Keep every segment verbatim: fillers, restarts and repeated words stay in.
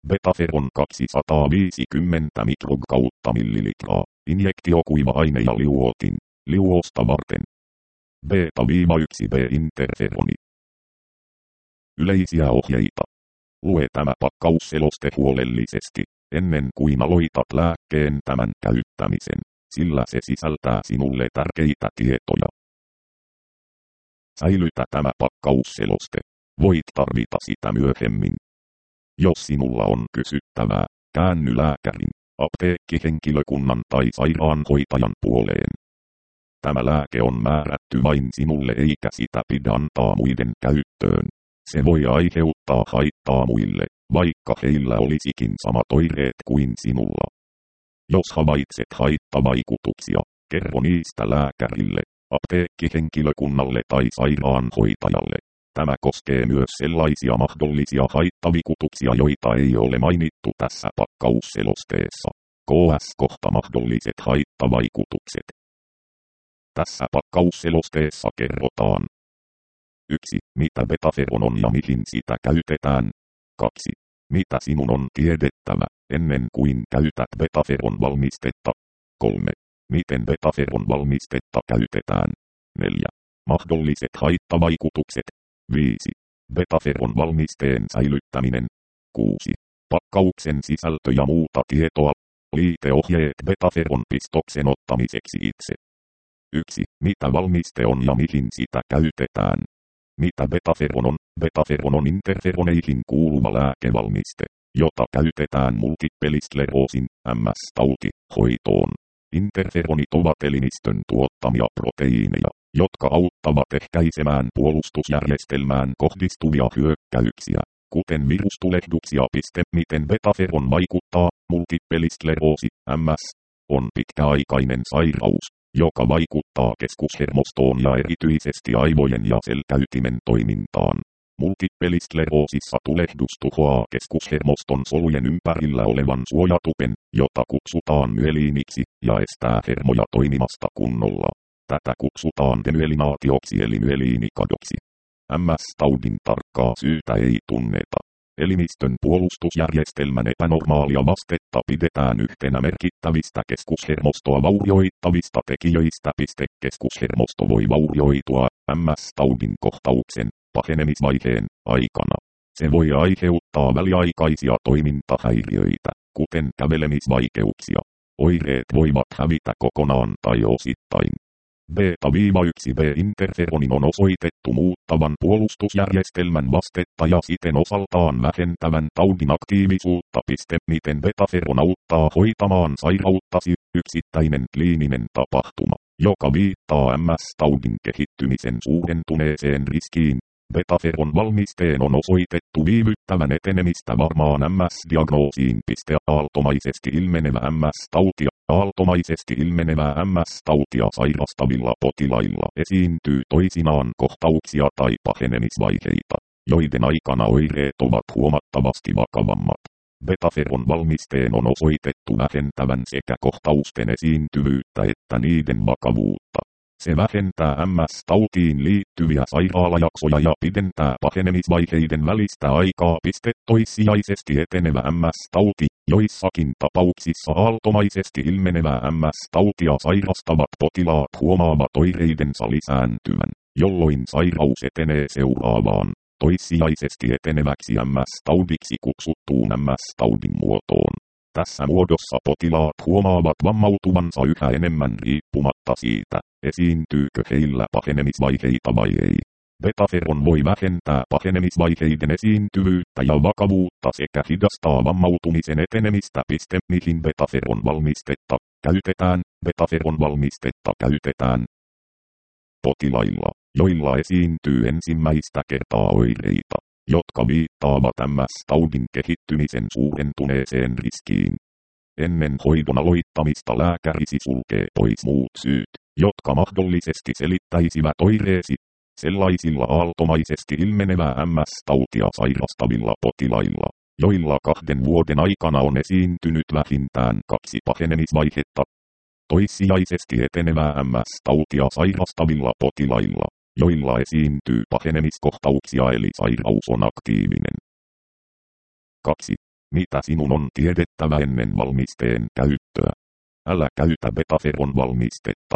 Betaferon kaksisataaviisikymmentä mikrog kautta millilitraa. Injektio kuiva-aine ja liuotin. Liuosta varten. Beta yksi B-interferoni. Yleisiä ohjeita. Lue tämä pakkausseloste huolellisesti, ennen kuin aloitat lääkkeen tämän käyttämisen, sillä se sisältää sinulle tärkeitä tietoja. Säilytä tämä pakkausseloste. Voit tarvita sitä myöhemmin. Jos sinulla on kysyttävää, käänny lääkärin, apteekkihenkilökunnan tai sairaanhoitajan puoleen. Tämä lääke on määrätty vain sinulle eikä sitä pidä antaa muiden käyttöön. Se voi aiheuttaa haittaa muille, vaikka heillä olisikin samat oireet kuin sinulla. Jos havaitset haittavaikutuksia, kerro niistä lääkärille, apteekkihenkilökunnalle tai sairaanhoitajalle. Tämä koskee myös sellaisia mahdollisia haittavaikutuksia, joita ei ole mainittu tässä pakkausselosteessa. K S kohta mahdolliset haittavaikutukset. Tässä pakkausselosteessa kerrotaan. yksi. Mitä betaferon on ja mihin sitä käytetään. kaksi. Mitä sinun on tiedettävä, ennen kuin käytät betaferon valmistetta. kolme. Miten betaferon valmistetta käytetään. neljä. Mahdolliset haittavaikutukset. viisi. Betaferon valmisteen säilyttäminen. kuusi. Pakkauksen sisältö ja muuta tietoa. Liiteohjeet betaferon pistoksen ottamiseksi itse. yksi. Mitä valmiste on ja mihin sitä käytetään. Mitä betaferon on? Betaferon on interferoneihin kuuluva lääkevalmiste, jota käytetään multippeliskleroosin M S-tauti hoitoon. Interferonit ovat elimistön tuottamia proteiineja, jotka auttavat ehkäisemään puolustusjärjestelmään kohdistuvia hyökkäyksiä, kuten virustulehduksia. Miten betaferon vaikuttaa? Multippeliskleroosi M S on pitkäaikainen sairaus, joka vaikuttaa keskushermostoon ja erityisesti aivojen ja selkäytimen toimintaan. Multippeliskleroosissa tulehdus tuhoaa keskushermoston solujen ympärillä olevan suojatupen, jota kutsutaan myeliiniksi, ja estää hermoja toimimasta kunnolla. Tätä kutsutaan demyelinaatioksi eli myeliinikadoksi. M S-taudin tarkkaa syytä ei tunneta. Elimistön puolustusjärjestelmän epänormaalia vastetta pidetään yhtenä merkittävistä keskushermostoa vaurioittavista tekijöistä. Keskushermosto voi vaurioitua M S-taudin kohtauksen pahenemisvaiheen aikana. Se voi aiheuttaa väliaikaisia toimintahäiriöitä, kuten kävelemisvaikeuksia. Oireet voivat hävitä kokonaan tai osittain. Beta yksi B-interferonin on osoitettu muuttavan puolustusjärjestelmän vastetta ja siten osaltaan vähentävän taudin aktiivisuutta. Miten betaferon auttaa hoitamaan sairauttasi? Yksittäinen kliininen tapahtuma, joka viittaa M S-taudin kehittymisen suurentuneeseen riskiin. Betaferon valmisteen on osoitettu viivyttävän etenemistä varmaan M S-diagnoosiin. Aaltomaisesti ilmenevä M S-tautia. Aaltomaisesti ilmenevää M S-tautia sairastavilla potilailla esiintyy toisinaan kohtauksia tai pahenemisvaiheita, joiden aikana oireet ovat huomattavasti vakavammat. Betaferon valmisteen on osoitettu vähentävän sekä kohtausten esiintyvyyttä että niiden vakavuutta. Se vähentää M S-tautiin liittyviä sairaalajaksoja ja pidentää pahenemisvaiheiden välistä aikaa. Toissijaisesti etenevä M S-tauti. Joissakin tapauksissa aaltomaisesti ilmenevää M S-tautia sairastavat potilaat huomaavat oireidensa lisääntyvän, jolloin sairaus etenee seuraavaan, toissijaisesti eteneväksi M S-taudiksi kutsuttuun M S-taudin muotoon. Tässä muodossa potilaat huomaavat vammautuvansa yhä enemmän riippumatta siitä, esiintyykö heillä pahenemisvaiheita vai ei. Betaferon voi vähentää pahenemisvaiheiden esiintyvyyttä ja vakavuutta sekä hidastaa vammautumisen etenemistä. Mihin betaferon valmistetta käytetään? Betaferon valmistetta käytetään potilailla, joilla esiintyy ensimmäistä kertaa oireita, jotka viittaavat M S-taudin kehittymisen suurentuneeseen riskiin. Ennen hoidon aloittamista lääkärisi sulkee pois muut syyt, jotka mahdollisesti selittäisivät oireesi. Sellaisilla aaltomaisesti ilmenevää M S-tautia sairastavilla potilailla, joilla kahden vuoden aikana on esiintynyt vähintään kaksi pahenemisvaihetta. Toissijaisesti etenevää M S-tautia sairastavilla potilailla, joilla esiintyy pahenemiskohtauksia eli sairaus on aktiivinen. kaksi. Mitä sinun on tiedettävä ennen valmisteen käyttöä? Älä käytä betaferon valmistetta.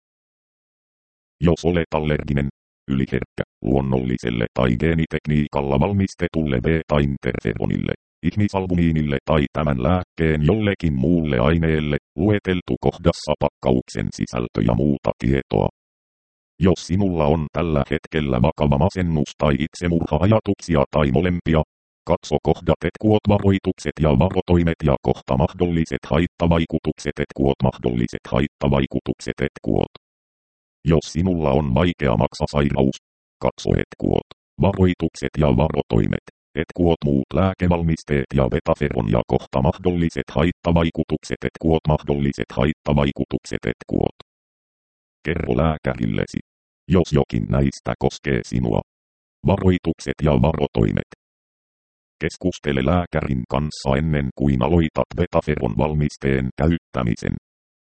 Jos olet allerginen, yliherkkä, luonnolliselle tai geenitekniikalla valmistetulle beta-interferonille, ihmisalbumiinille tai tämän lääkkeen jollekin muulle aineelle, lueteltu kohdassa pakkauksen sisältö ja muuta tietoa. Jos sinulla on tällä hetkellä vakava masennus tai itsemurha-ajatuksia tai molempia, katso kohdat etkuot varoitukset ja varotoimet ja kohta mahdolliset haittavaikutukset etkuot mahdolliset haittavaikutukset etkuot. Jos sinulla on vaikea maksasairaus, katso etkuot, varoitukset ja varotoimet, etkuot muut lääkevalmisteet ja betaferon ja kohta mahdolliset haittavaikutukset etkuot mahdolliset haittavaikutukset etkuot. Kerro lääkärillesi, jos jokin näistä koskee sinua. Varoitukset ja varotoimet. Keskustele lääkärin kanssa ennen kuin aloitat betaferon valmisteen käyttämisen.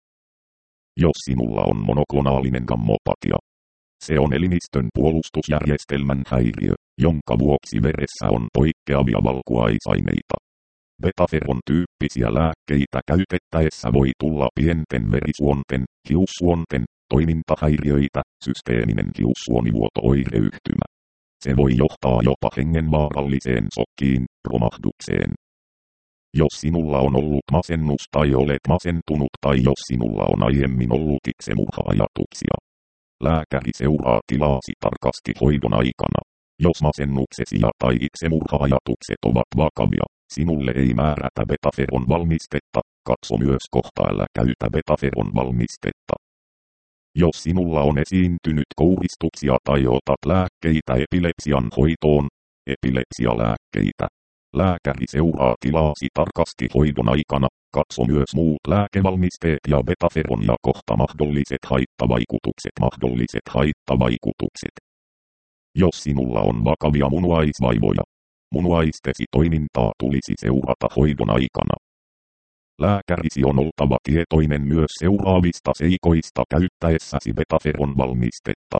Jos sinulla on monoklonaalinen gammopatia, se on elimistön puolustusjärjestelmän häiriö, jonka vuoksi veressä on poikkeavia valkuaisaineita. Betaferon tyyppisiä lääkkeitä käytettäessä voi tulla pienten verisuonten, hiussuonten, toimintahäiriöitä, systeeminen hiussuonivuoto-oireyhtymä. Se voi johtaa jopa hengenvaaralliseen shokkiin, romahdukseen. Jos sinulla on ollut masennus tai olet masentunut tai jos sinulla on aiemmin ollut itsemurha-ajatuksia, lääkäri seuraa tilaasi tarkasti hoidon aikana. Jos masennuksesi ja tai itsemurha-ajatukset ovat vakavia, sinulle ei määrätä betaferon valmistetta, katso myös kohta älä käytä betaferon valmistetta. Jos sinulla on esiintynyt kouristuksia tai otat lääkkeitä epilepsian hoitoon, epilepsialääkkeitä, lääkäri seuraa tilaasi tarkasti hoidon aikana, katso myös muut lääkevalmisteet ja betaferon ja kohta mahdolliset haittavaikutukset mahdolliset haittavaikutukset. Jos sinulla on vakavia munuaisvaivoja, munuaistesi toimintaa tulisi seurata hoidon aikana. Lääkärisi on oltava tietoinen myös seuraavista seikoista käyttäessäsi betaferon valmistetta.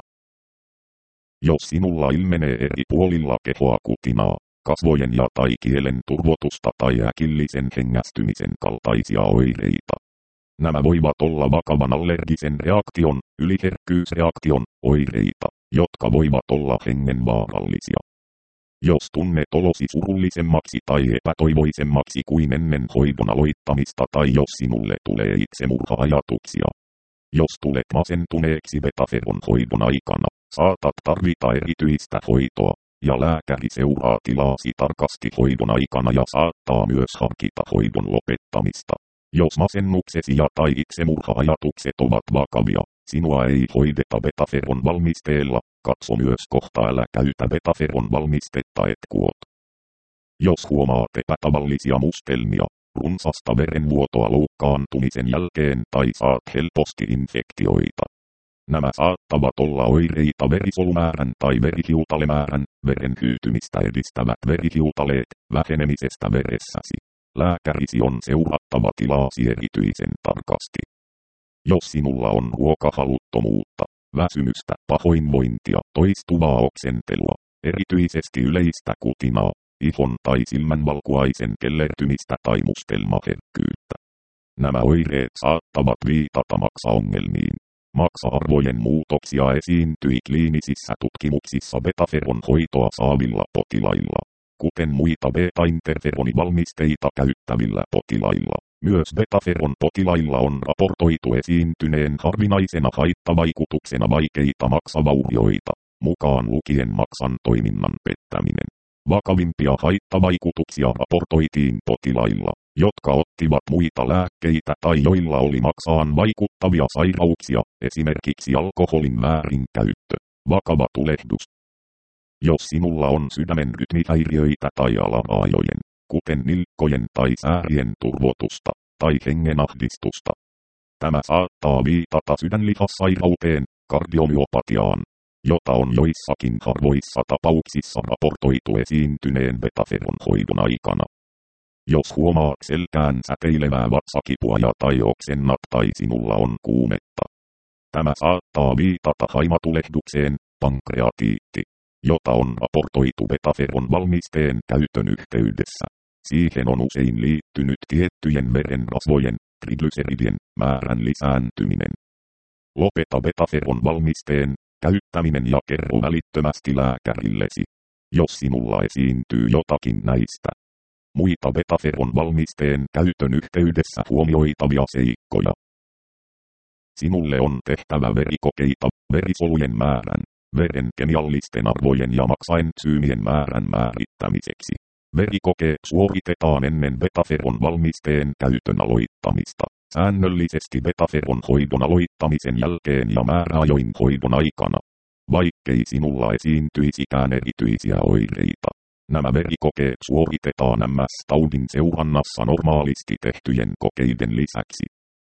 Jos sinulla ilmenee eri puolilla kehoa kutinaa, kasvojen ja tai kielen turvotusta tai äkillisen hengästymisen kaltaisia oireita. Nämä voivat olla vakavan allergisen reaktion, yliherkkyysreaktion, oireita, jotka voivat olla hengenvaarallisia. Jos tunnet olosi surullisemmaksi tai epätoivoisemmaksi kuin ennen hoidon aloittamista tai jos sinulle tulee itsemurha-ajatuksia. Jos tulet masentuneeksi betaferon hoidon aikana, saatat tarvita erityistä hoitoa, ja lääkäri seuraa tilaasi tarkasti hoidon aikana ja saattaa myös harkita hoidon lopettamista. Jos masennuksesi ja tai itsemurha-ajatukset ovat vakavia, sinua ei hoideta betaferon valmisteella, katso myös kohta älä käytä betaferon valmistetta etkuot. Jos huomaat epätavallisia mustelmia, runsasta verenvuotoa loukkaantumisen jälkeen tai saat helposti infektioita. Nämä saattavat olla oireita verisuolumäärän tai verihiutalemäärän, veren hyytymistä edistävät verihiutaleet, vähenemisestä veressäsi. Lääkärisi on seurattava tilaasi erityisen tarkasti. Jos sinulla on ruokahaluttomuutta, väsymystä, pahoinvointia, toistuvaa oksentelua, erityisesti yleistä kutinaa, ihon tai silmän valkuaisen kellertymistä tai mustelmaherkkyyttä. Nämä oireet saattavat viitata maksaongelmiin. Maksa-arvojen muutoksia esiintyi kliinisissä tutkimuksissa betaferon hoitoa saavilla potilailla, kuten muita beta-interferonivalmisteita käyttävillä potilailla. Myös betaferon potilailla on raportoitu esiintyneen harvinaisena haittavaikutuksena vaikeita maksavaurioita, mukaan lukien maksan toiminnan pettäminen. Vakavimpia haittavaikutuksia raportoitiin potilailla, jotka ottivat muita lääkkeitä tai joilla oli maksaan vaikuttavia sairauksia, esimerkiksi alkoholin väärinkäyttö, vakava tulehdus. Jos sinulla on sydämen rytmihäiriöitä tai alaraajojen, kuten nilkkojen tai säärien turvotusta, tai hengenahdistusta. Tämä saattaa viitata sydänlihassairauteen, kardiomyopatiaan, jota on joissakin harvoissa tapauksissa raportoitu esiintyneen betaferon hoidon aikana. Jos huomaat selkään säteilevää vatsakipua ja tai oksennat tai sinulla on kuumetta. Tämä saattaa viitata haimatulehdukseen, pankreatiitti, jota on raportoitu betaferon valmisteen käytön yhteydessä. Siihen on usein liittynyt tiettyjen verenrasvojen, triglyseridien, määrän lisääntyminen. Lopeta betaferon valmisteen käyttäminen ja kerro välittömästi lääkärillesi, jos sinulla esiintyy jotakin näistä. Muita betaferon valmisteen käytön yhteydessä huomioitavia seikkoja. Sinulle on tehtävä verikokeita verisolujen määrän, veren kemiallisten arvojen ja maksaentsyymien määrän määrittämiseksi. Verikokeet suoritetaan ennen betaferon valmisteen käytön aloittamista, säännöllisesti betaferon hoidon aloittamisen jälkeen ja määräajoin hoidon aikana, vaikkei sinulla esiintyisikään erityisiä oireita. Nämä verikokeet suoritetaan M S-taudin seurannassa normaalisti tehtyjen kokeiden lisäksi.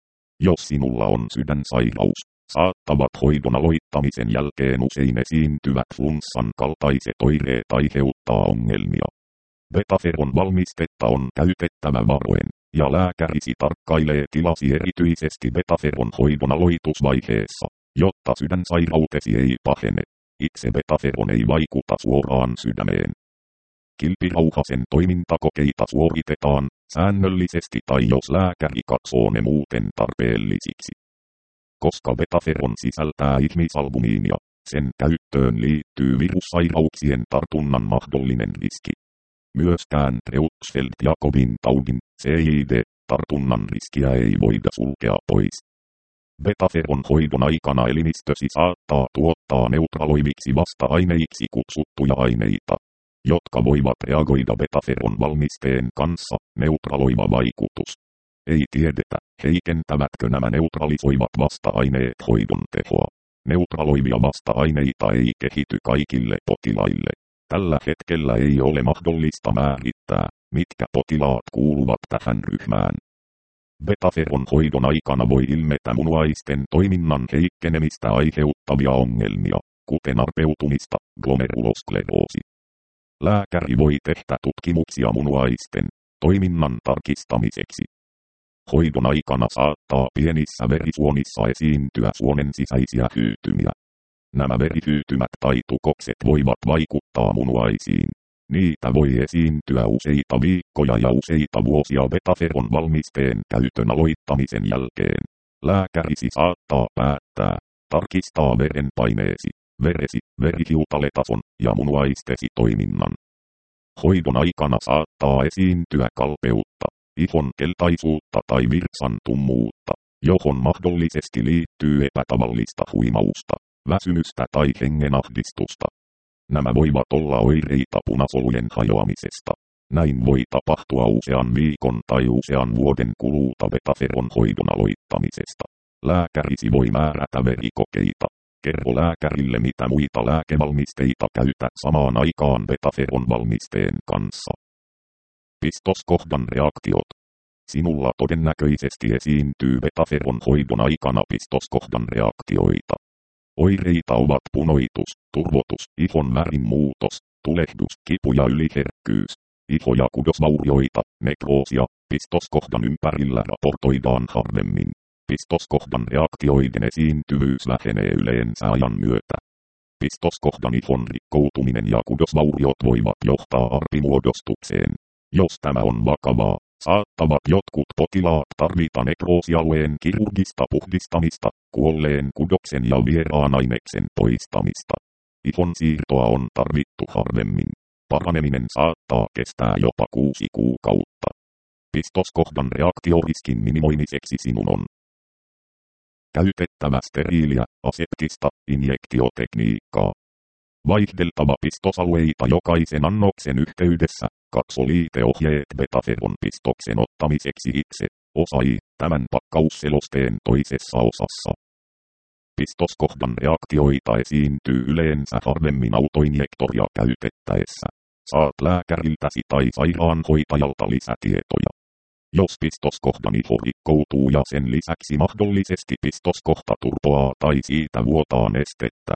Jos sinulla on sydänsairaus, saattavat hoidon aloittamisen jälkeen usein esiintyvät flunssan kaltaiset oireet aiheuttaa ongelmia. Betaferon valmistetta on käytettävä varoen, ja lääkärisi tarkkailee tilasi erityisesti betaferon hoidon aloitusvaiheessa, jotta sydänsairautesi ei pahene. Itse betaferon ei vaikuta suoraan sydämeen. Kilpirauhasen toimintakokeita suoritetaan säännöllisesti tai jos lääkäri katsoo ne muuten tarpeellisiksi. Koska betaferon sisältää ihmisalbumiinia, sen käyttöön liittyy virussairauksien tartunnan mahdollinen riski. Myöskään Creutzfeldt-Jakobin taudin C I D-tartunnan riskiä ei voida sulkea pois. Betaferon hoidon aikana elimistösi saattaa tuottaa neutraloiviksi vasta-aineiksi kutsuttuja aineita, jotka voivat reagoida betaferon valmisteen kanssa, neutraloiva vaikutus. Ei tiedetä, heikentävätkö nämä neutralisoivat vasta-aineet hoidon tehoa. Neutraloivia vasta-aineita ei kehity kaikille potilaille. Tällä hetkellä ei ole mahdollista määrittää, mitkä potilaat kuuluvat tähän ryhmään. Betaferon hoidon aikana voi ilmetä munuaisten toiminnan heikkenemistä aiheuttavia ongelmia, kuten arpeutumista, glomeruloskleroosi. Lääkäri voi tehdä tutkimuksia munuaisten toiminnan tarkistamiseksi. Hoidon aikana saattaa pienissä verisuonissa esiintyä suonen sisäisiä hyytymiä. Nämä verihyytymät tai tukokset voivat vaikuttaa munuaisiin. Niitä voi esiintyä useita viikkoja ja useita vuosia betaferon valmisteen käytön aloittamisen jälkeen. Lääkärisi saattaa päättää, tarkistaa verenpaineesi, veresi, verihiutaletason ja munuaistesi toiminnan. Hoidon aikana saattaa esiintyä kalpeutta, ihon keltaisuutta tai virtsan tummuutta, johon mahdollisesti liittyy epätavallista huimausta, väsymystä tai hengenahdistusta. Nämä voivat olla oireita punasolujen hajoamisesta. Näin voi tapahtua usean viikon tai usean vuoden kululta betaferon hoidon aloittamisesta. Lääkärisi voi määrätä verikokeita. Kerro lääkärille mitä muita lääkevalmisteita käytät samaan aikaan betaferon valmisteen kanssa. Pistoskohdan reaktiot. Sinulla todennäköisesti esiintyy betaferon hoidon aikana pistoskohdan reaktioita. Oireita ovat punoitus, turvotus, ihon värin muutos, tulehdus, kipu ja yliherkkyys, iho- ja kudosvaurioita, nekroosia, pistoskohdan ympärillä raportoidaan harvemmin. Pistoskohdan reaktioiden esiintyvyys vähenee yleensä ajan myötä. Pistoskohdan ihon rikkoutuminen ja kudosvauriot voivat johtaa arpimuodostukseen. Jos tämä on vakavaa, saattavat jotkut potilaat tarvita nekroosialueen kirurgista puhdistamista, kuolleen kudoksen ja vieraan aineksen poistamista. Ihon siirtoa on tarvittu harvemmin. Paraneminen saattaa kestää jopa kuusi kuukautta. Pistoskohdan reaktioriskin minimoimiseksi sinun on käytettävä steriiliä, aseptista injektiotekniikkaa. Vaihdeltava pistosalueita jokaisen annoksen yhteydessä. Katso liiteohjeet betaferon pistoksen ottamiseksi itse. Osa I, tämän pakkausselosteen toisessa osassa. Pistoskohdan reaktioita esiintyy yleensä harvemmin autoinjektoria käytettäessä. Saat lääkäriltäsi tai sairaanhoitajalta lisätietoja. Jos pistoskohdan iho rikkoutuu ja sen lisäksi mahdollisesti pistoskohta turpoaa tai siitä vuotaa nestettä.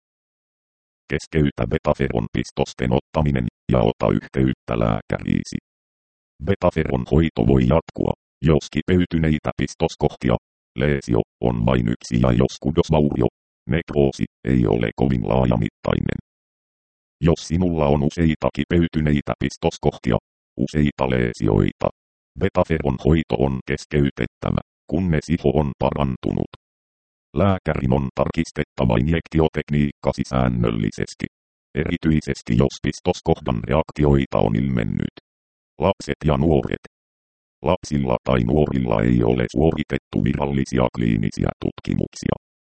Keskeytä betaferon pistosten ottaminen ja ota yhteyttä lääkäriisi. Betaferon hoito voi jatkua, jos kipeytyneitä pistoskohtia, leesio, on vain yksi ja jos kudosvaurio, nekroosi, ei ole kovin laajamittainen. Jos sinulla on useita kipeytyneitä pistoskohtia, useita leesioita. Betaferon hoito on keskeytettävä, kunnes iho on parantunut. Lääkärin on tarkistettava injektiotekniikkasi säännöllisesti, erityisesti jos pistoskohdan reaktioita on ilmennyt. Lapset ja nuoret. Lapsilla tai nuorilla ei ole suoritettu virallisia kliinisiä tutkimuksia.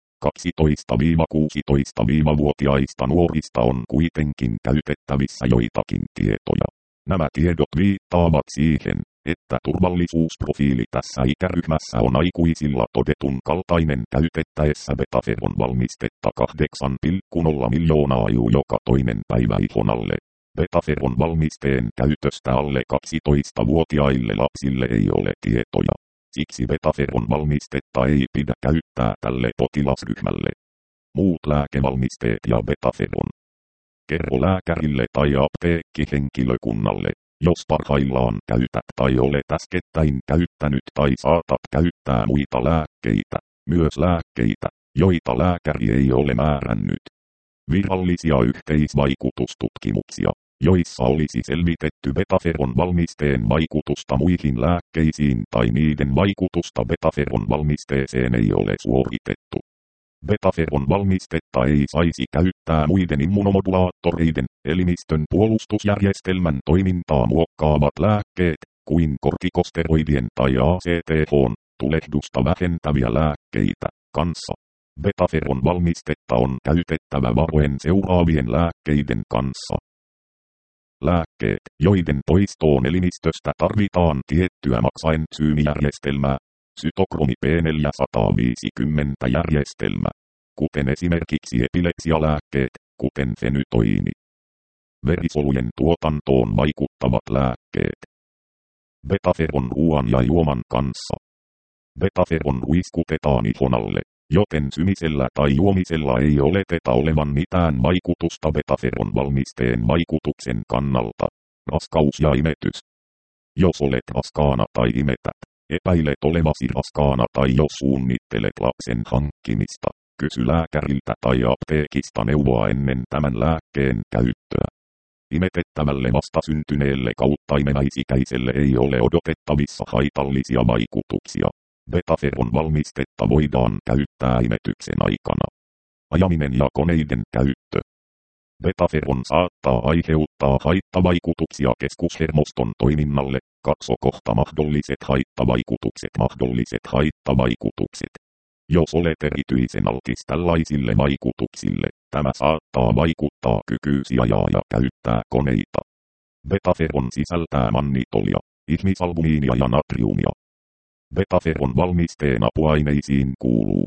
kaksitoista–kuusitoista-vuotiaista nuorista on kuitenkin käytettävissä joitakin tietoja. Nämä tiedot viittaavat siihen, että turvallisuusprofiili tässä ikäryhmässä on aikuisilla todetun kaltainen käytettäessä betaferon valmistetta kahdeksan pilkku nolla miljoonaa aju joka toinen päivä ihon alle. Betaferon valmisteen käytöstä alle kaksitoistavuotiaille lapsille ei ole tietoja. Siksi betaferon valmistetta ei pidä käyttää tälle potilasryhmälle. Muut lääkevalmisteet ja betaferon. Kerro lääkärille tai apteekkihenkilökunnalle, jos parhaillaan käytät tai olet äskettäin käyttänyt tai saatat käyttää muita lääkkeitä, myös lääkkeitä, joita lääkäri ei ole määrännyt. Virallisia yhteisvaikutustutkimuksia, joissa olisi selvitetty betaferon valmisteen vaikutusta muihin lääkkeisiin tai niiden vaikutusta betaferon valmisteeseen ei ole suoritettu. Betaferon valmistetta ei saisi käyttää muiden immunomodulaattoreiden, elimistön puolustusjärjestelmän toimintaa muokkaavat lääkkeet, kuin kortikosteroidien tai A C T H:n, tulehdusta vähentäviä lääkkeitä, kanssa. Betaferon valmistetta on käytettävä varoen seuraavien lääkkeiden kanssa. Lääkkeet, joiden poistoon elimistöstä tarvitaan tiettyä maksaentsyymijärjestelmää, sytokromi P neljäsataaviisikymmentä järjestelmä, kuten esimerkiksi epilepsialääkkeet, kuten fenytoini. Verisolujen tuotantoon vaikuttavat lääkkeet. Betaferon ruoan ja juoman kanssa. Betaferon ruiskutetaan ihon alle, joten symisellä tai juomisella ei oleteta olevan mitään vaikutusta betaferon valmisteen vaikutuksen kannalta. Raskaus ja imetys. Jos olet raskaana tai imetät, epäilet olevasi raskaana tai jos suunnittelet lapsen hankkimista, kysy lääkäriltä tai apteekista neuvoa ennen tämän lääkkeen käyttöä. Imetettävälle vastasyntyneelle kautta imeväisikäiselle ei ole odotettavissa haitallisia vaikutuksia. Betaferon valmistetta voidaan käyttää imetyksen aikana. Ajaminen ja koneiden käyttö. Betaferon saattaa aiheuttaa haittavaikutuksia keskushermoston toiminnalle. Katso kohta mahdolliset haittavaikutukset. Mahdolliset haittavaikutukset. Jos olet erityisen altis tällaisille vaikutuksille, tämä saattaa vaikuttaa kykyysi ajaa ja käyttää koneita. Betaferon sisältää mannitolia, ihmisalbumiinia ja natriumia. Betaferon valmisteen apuaineisiin kuuluu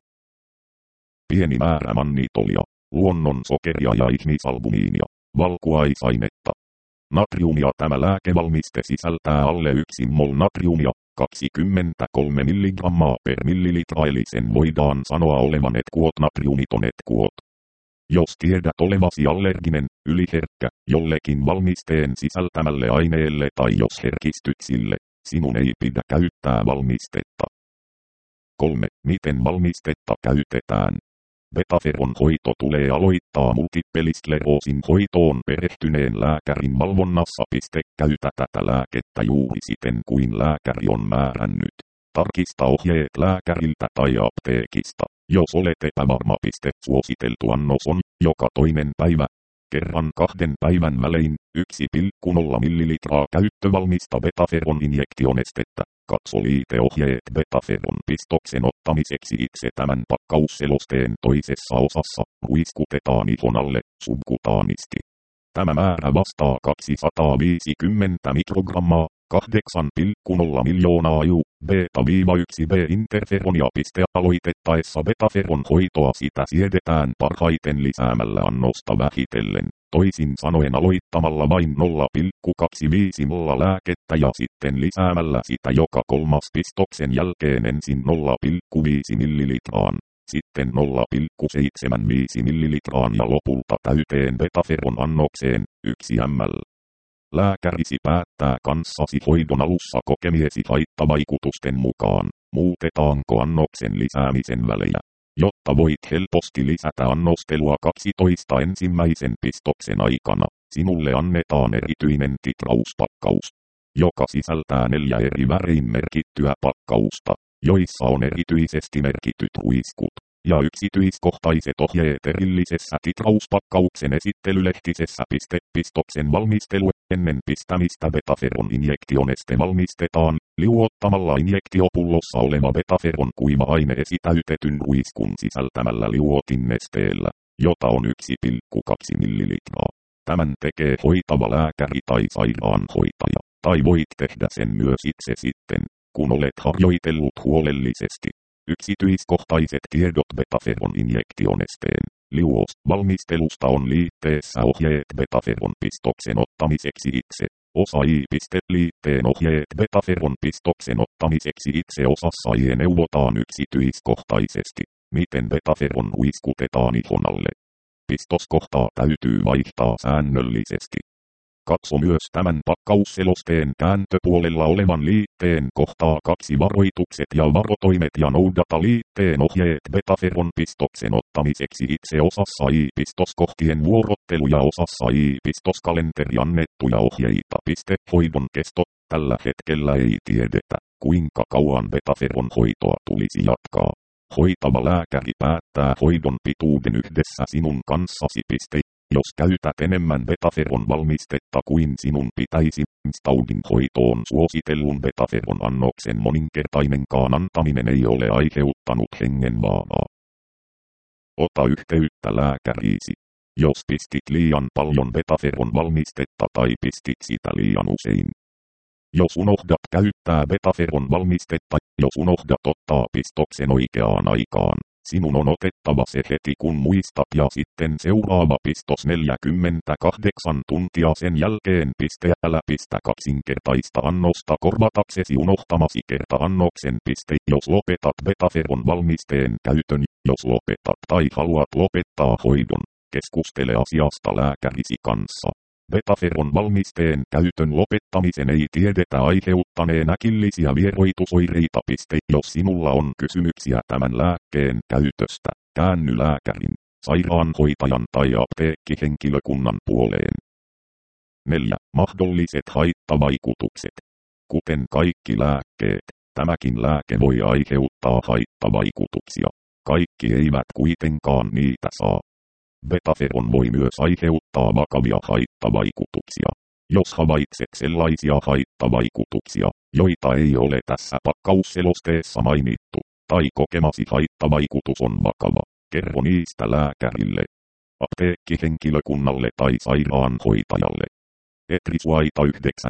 pieni määrä mannitolia, luonnon sokeria ja ihmisalbumiinia, valkuaisainetta. Natriumia. Tämä lääkevalmiste sisältää alle yksi mol natriumia, kaksikymmentäkolme milligrammaa per millilitra, eli sen voidaan sanoa olevan etkuot natriumiton etkuot. Jos tiedät olevasi allerginen, yliherkkä, jollekin valmisteen sisältämälle aineelle tai jos herkistyt sille, sinun ei pidä käyttää valmistetta. kolme. Miten valmistetta käytetään? Betaferon hoito tulee aloittaa multippeliskleroosin hoitoon perehtyneen lääkärin valvonnassa. Käytä tätä lääkettä juuri siten kuin lääkäri on määrännyt. Tarkista ohjeet lääkäriltä tai apteekista. Jos olet epävarma, suositeltu annos on joka toinen päivä. Kerran kahden päivän välein yksi pilkku nolla millilitraa käyttövalmista betaferon injektionestettä. Katso liiteohjeet betaferon pistoksen ottamiseksi itse tämän pakkausselosteen toisessa osassa. Ruiskutetaan ihon alle subkutaanisti. Tämä määrä vastaa kaksisataaviisikymmentä mikrogrammaa, kahdeksan pilkku nolla miljoonaa aju, beta-yksi B-interferonia. Aloitettaessa betaferon hoitoa sitä siedetään parhaiten lisäämällä annosta vähitellen. Toisin sanoen aloittamalla vain nolla pilkku kaksikymmentäviisi molla lääkettä ja sitten lisäämällä sitä joka kolmas pistoksen jälkeen ensin nolla pilkku viisi millilitraan, sitten nolla pilkku seitsemänkymmentäviisi millilitraan ja lopulta täyteen betaferon annokseen, yksi millilitraa. Lääkärisi päättää kanssasi hoidon alussa kokemiesi haittavaikutusten mukaan, muutetaanko annoksen lisäämisen välejä. Jotta voit helposti lisätä annostelua kaksitoista ensimmäisen pistoksen aikana, sinulle annetaan erityinen titrauspakkaus. joka sisältää neljä eri värein merkittyä pakkausta, joissa on erityisesti merkityt ruiskut, ja yksityiskohtaiset ohjeet erillisessä titrauspakkauksen esittelylehtisessä. Pistoksen valmistelu ennen pistämistä betaferon injektioneste valmistetaan liuottamalla injektiopullossa oleva betaferon kuiva-aine esitäytetyn ruiskun sisältämällä liuotinnesteellä, jota on yksi pilkku kaksi millilitraa. Tämän tekee hoitava lääkäri tai sairaanhoitaja, tai voit tehdä sen myös itse sitten, kun olet harjoitellut huolellisesti. Yksityiskohtaiset tiedot betaferon injektionesteen liuos valmistelusta on liitteessä ohjeet betaferon pistoksen ottamiseksi itse. Osa I. Liitteen ohjeet betaferon pistoksen ottamiseksi itse osassa I. neuvotaan yksityiskohtaisesti, miten betaferon ruiskutetaan ihon alle. Pistoskohtaa täytyy vaihtaa säännöllisesti. Katso myös tämän pakkausselosteen kääntöpuolella olevan liitteen kohtaa kaksi varoitukset ja varotoimet ja noudata liitteen ohjeet betaferon pistoksen ottamiseksi itse osassa I. Pistoskohtien vuorottelu ja osassa I. Pistoskalenteri annettuja ohjeita. Piste. Hoidon kesto. Tällä hetkellä ei tiedetä, kuinka kauan betaferon hoitoa tulisi jatkaa. Hoitava lääkäri päättää hoidon pituuden yhdessä sinun kanssasi. Piste. Jos käytät enemmän betaferon valmistetta kuin sinun pitäisi, taudin hoitoon suositellun betaferon annoksen moninkertainenkaan antaminen ei ole aiheuttanut hengenvaaraa. Ota yhteyttä lääkäriisi. Jos pistit liian paljon betaferon valmistetta tai pistit sitä liian usein. Jos unohdat käyttää betaferon valmistetta, jos unohdat ottaa pistoksen oikeaan aikaan, sinun on otettava se heti kun muistat ja sitten seuraava pistos neljäkymmentäkahdeksan tuntia sen jälkeen. Piste. Älä pistä kaksinkertaista annosta korvataksesi unohtamasi kerta-annoksen. Piste. Jos lopetat betaferon valmisteen käytön, jos lopetat tai haluat lopettaa hoidon, keskustele asiasta lääkärisi kanssa. Betaferon valmisteen käytön lopettamisen ei tiedetä aiheuttaneen äkillisiä vieroitusoireita. Piste. Jos sinulla on kysymyksiä tämän lääkkeen käytöstä, käänny lääkärin, sairaanhoitajan tai apteekkihenkilökunnan puoleen. neljä. Mahdolliset haittavaikutukset. Kuten kaikki lääkkeet, tämäkin lääke voi aiheuttaa haittavaikutuksia. Kaikki eivät kuitenkaan niitä saa. Betaferon voi myös aiheuttaa vakavia haittavaikutuksia. Jos havaitset sellaisia haittavaikutuksia, joita ei ole tässä pakkausselosteessa mainittu, tai kokemasi haittavaikutus on vakava, kerro niistä lääkärille, apteekkihenkilökunnalle tai sairaanhoitajalle. Etrisuaita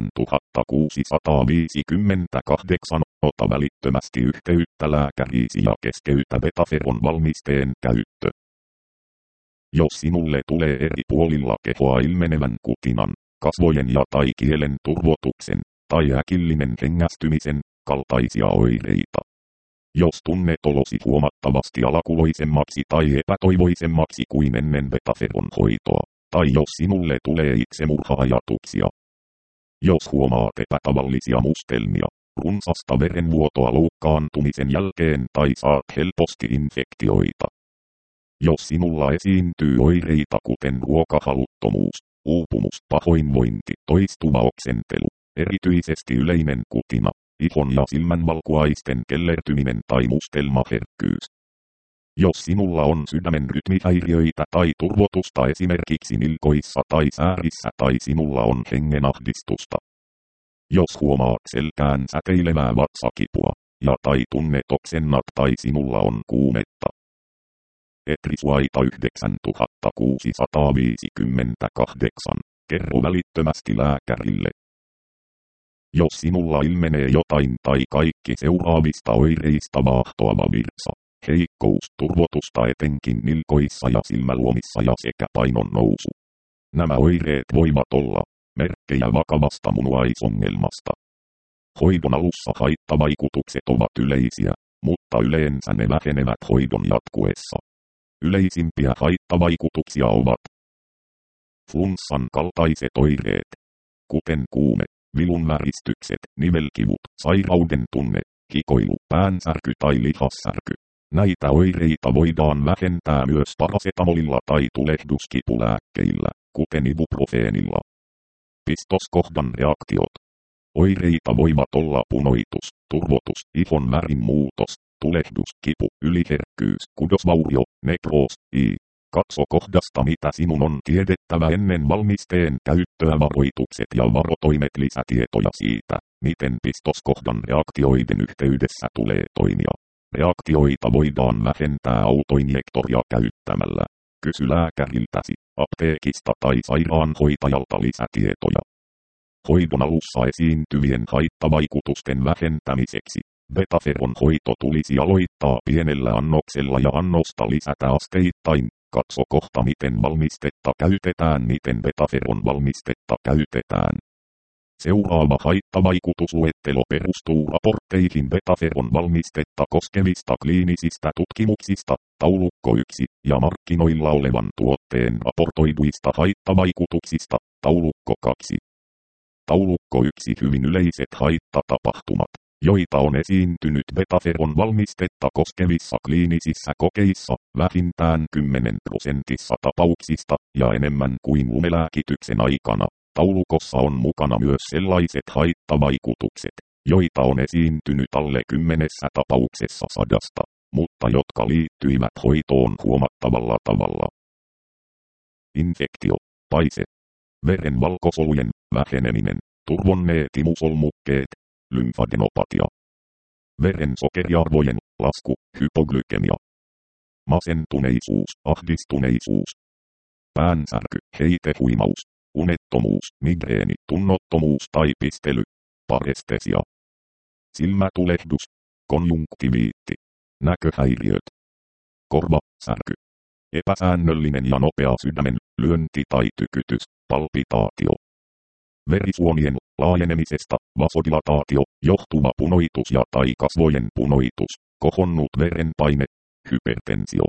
yhdeksäntuhattakuusisataaviisikymmentäkahdeksan. Ota välittömästi yhteyttä lääkäriisi ja keskeytä betaferon valmisteen käyttö. Jos sinulle tulee eri puolilla kehoa ilmenevän kutinan, kasvojen ja tai kielen turvotuksen, tai äkillinen hengästymisen, kaltaisia oireita. Jos tunnet olosi huomattavasti alakuloisemmaksi tai epätoivoisemmaksi kuin ennen betaferon hoitoa, tai jos sinulle tulee itsemurha-ajatuksia. Jos huomaat epätavallisia mustelmia, runsasta verenvuotoa loukkaantumisen jälkeen tai saat helposti infektioita. Jos sinulla esiintyy oireita kuten ruokahaluttomuus, uupumus, pahoinvointi, toistuva oksentelu, erityisesti yleinen kutina, ihon ja silmänvalkuaisten kellertyminen tai mustelmaherkkyys. Jos sinulla on sydämen rytmihäiriöitä tai turvotusta esimerkiksi nilkoissa tai säärissä tai sinulla on hengenahdistusta. Jos huomaat selkään säteilevää vatsakipua, ja tai tunnet oksennat tai sinulla on kuumetta. Etrisuaita yhdeksäntuhattakuusisataaviisikymmentäkahdeksan. Kerro välittömästi lääkärille. Jos sinulla ilmenee jotain tai kaikki seuraavista oireista vaahtoava virtsa, heikkous, turvotusta etenkin nilkoissa ja silmäluomissa ja sekä painon nousu. Nämä oireet voivat olla merkkejä vakavasta munuaisongelmasta. Hoidon alussa haittavaikutukset ovat yleisiä, mutta yleensä ne vähenevät hoidon jatkuessa. Yleisimpiä haittavaikutuksia ovat flunssan kaltaiset oireet, kuten kuume, vilunväristykset, nivelkivut, sairauden tunne, hikoilu, päänsärky tai lihassärky. Näitä oireita voidaan vähentää myös parasetamolilla tai tulehduskipulääkkeillä, kuten ibuprofeenilla. Pistoskohdan reaktiot. Oireita voivat olla punoitus, turvotus, ihon värin muutos, tulehdus, kipu, yliherkkyys, kudosvaurio, nekroos, i. Katso kohdasta mitä sinun on tiedettävä ennen valmisteen käyttöä varoitukset ja varotoimet lisätietoja siitä, miten pistoskohdan reaktioiden yhteydessä tulee toimia. Reaktioita voidaan vähentää autoinjektoria käyttämällä. Kysy lääkäriltäsi, apteekista tai sairaanhoitajalta lisätietoja. Hoidon alussa esiintyvien haittavaikutusten vähentämiseksi betaferon hoito tulisi aloittaa pienellä annoksella ja annosta lisätä asteittain. Katso kohta miten valmistetta käytetään, miten betaferon valmistetta käytetään. Seuraava haittavaikutusluettelo perustuu raportteihin betaferon valmistetta koskevista kliinisistä tutkimuksista, taulukko yksi, ja markkinoilla olevan tuotteen raportoiduista haittavaikutuksista, taulukko kaksi. Taulukko yksi hyvin yleiset haittatapahtumat, joita on esiintynyt betaferon valmistetta koskevissa kliinisissä kokeissa, vähintään kymmenen prosentissa tapauksista ja enemmän kuin lumelääkityksen aikana. Taulukossa on mukana myös sellaiset haittavaikutukset, joita on esiintynyt alle kymmenessä tapauksessa sadasta, mutta jotka liittyivät hoitoon huomattavalla tavalla. Infektio, paise, veren valkosolujen väheneminen, turvonneet imusolmukkeet, lymfadenopatia, veren sokeriarvojen lasku, hypoglykemia, masentuneisuus, ahdistuneisuus, päänsärky, heitehuimaus, unettomuus, migreeni, tunnottomuus tai pistely, parestesia, silmätulehdus, konjunktiviitti, näköhäiriöt, korvasärky, epäsäännöllinen ja nopea sydämen lyönti tai tykytys, palpitaatio, verisuonien laajenemisesta, vasodilataatio, johtuva punoitus ja tai kasvojen punoitus, kohonnut verenpaine, hypertensio,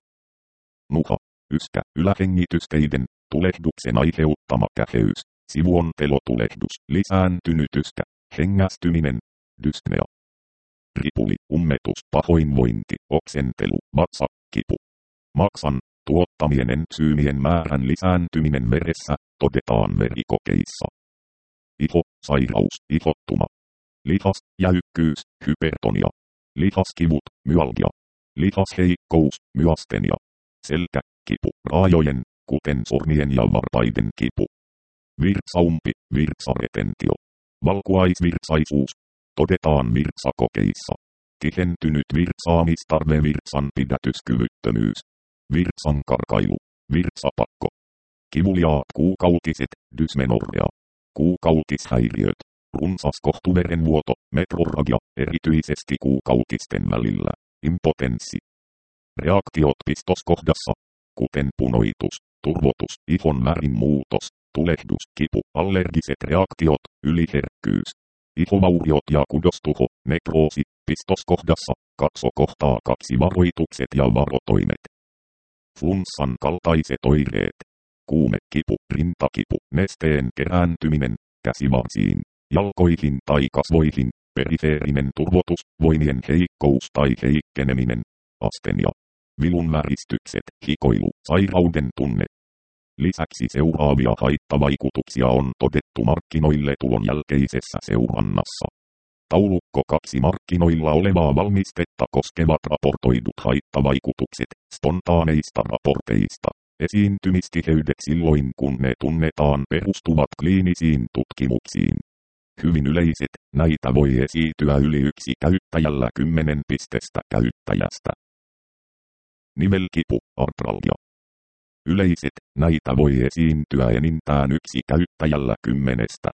nuha, yskä, ylähengitysteiden, tulehduksen aiheuttama käheys, sivuontelotulehdus, lisääntynyt yskä, hengästyminen, dyspnea, ripuli, ummetus, pahoinvointi, oksentelu, vatsakipu, maksan, tuottamien entsyymien määrän lisääntyminen veressä, todetaan verikokeissa. Iho, sairaus, ihottuma, lihas, jäykkyys, hypertonia, lihaskivut, myalgia, lihasheikkous, myastenia, selkä, kipu, raajojen, kuten sormien ja varpaiden kipu, virtsaumpi, virtsaretentio, valkuaisvirtsaisuus, todetaan virtsakokeissa, tihentynyt virtsaamistarve, virtsan pidätyskyvyttömyys, virtsan karkailu, virtsapakko, kivuliaat kuukautiset, dysmenorrea, kuukautishäiriöt, runsas kohtuverenvuoto, metrorragia, erityisesti kuukautisten välillä, impotenssi. Reaktiot pistoskohdassa, kuten punoitus, turvotus, ihon värin muutos, tulehdus, kipu, allergiset reaktiot, yliherkkyys, ihovauriot ja kudostuho, nekroosi, pistoskohdassa, katso kohtaa kaksi varoitukset ja varotoimet. Flunssan kaltaiset oireet. Kuume, kipu, rintakipu, nesteen kerääntyminen, käsivarsiin, jalkoihin tai kasvoihin, perifeerinen turvotus, voimien heikkous tai heikkeneminen, astenia, vilunväristykset, hikoilu, sairauden tunne. Lisäksi seuraavia haittavaikutuksia on todettu markkinoille tulon jälkeisessä seurannassa. Taulukko kaksi markkinoilla olevaa valmistetta koskevat raportoidut haittavaikutukset spontaaneista raporteista. Esiintymistiheydet silloin kun ne tunnetaan perustuvat kliinisiin tutkimuksiin. Hyvin yleiset, näitä voi esiintyä yli yksi käyttäjällä kymmenen pistestä käyttäjästä. Nivelkipu, artralgia. Yleiset, näitä voi esiintyä enintään yksi käyttäjällä kymmenestä.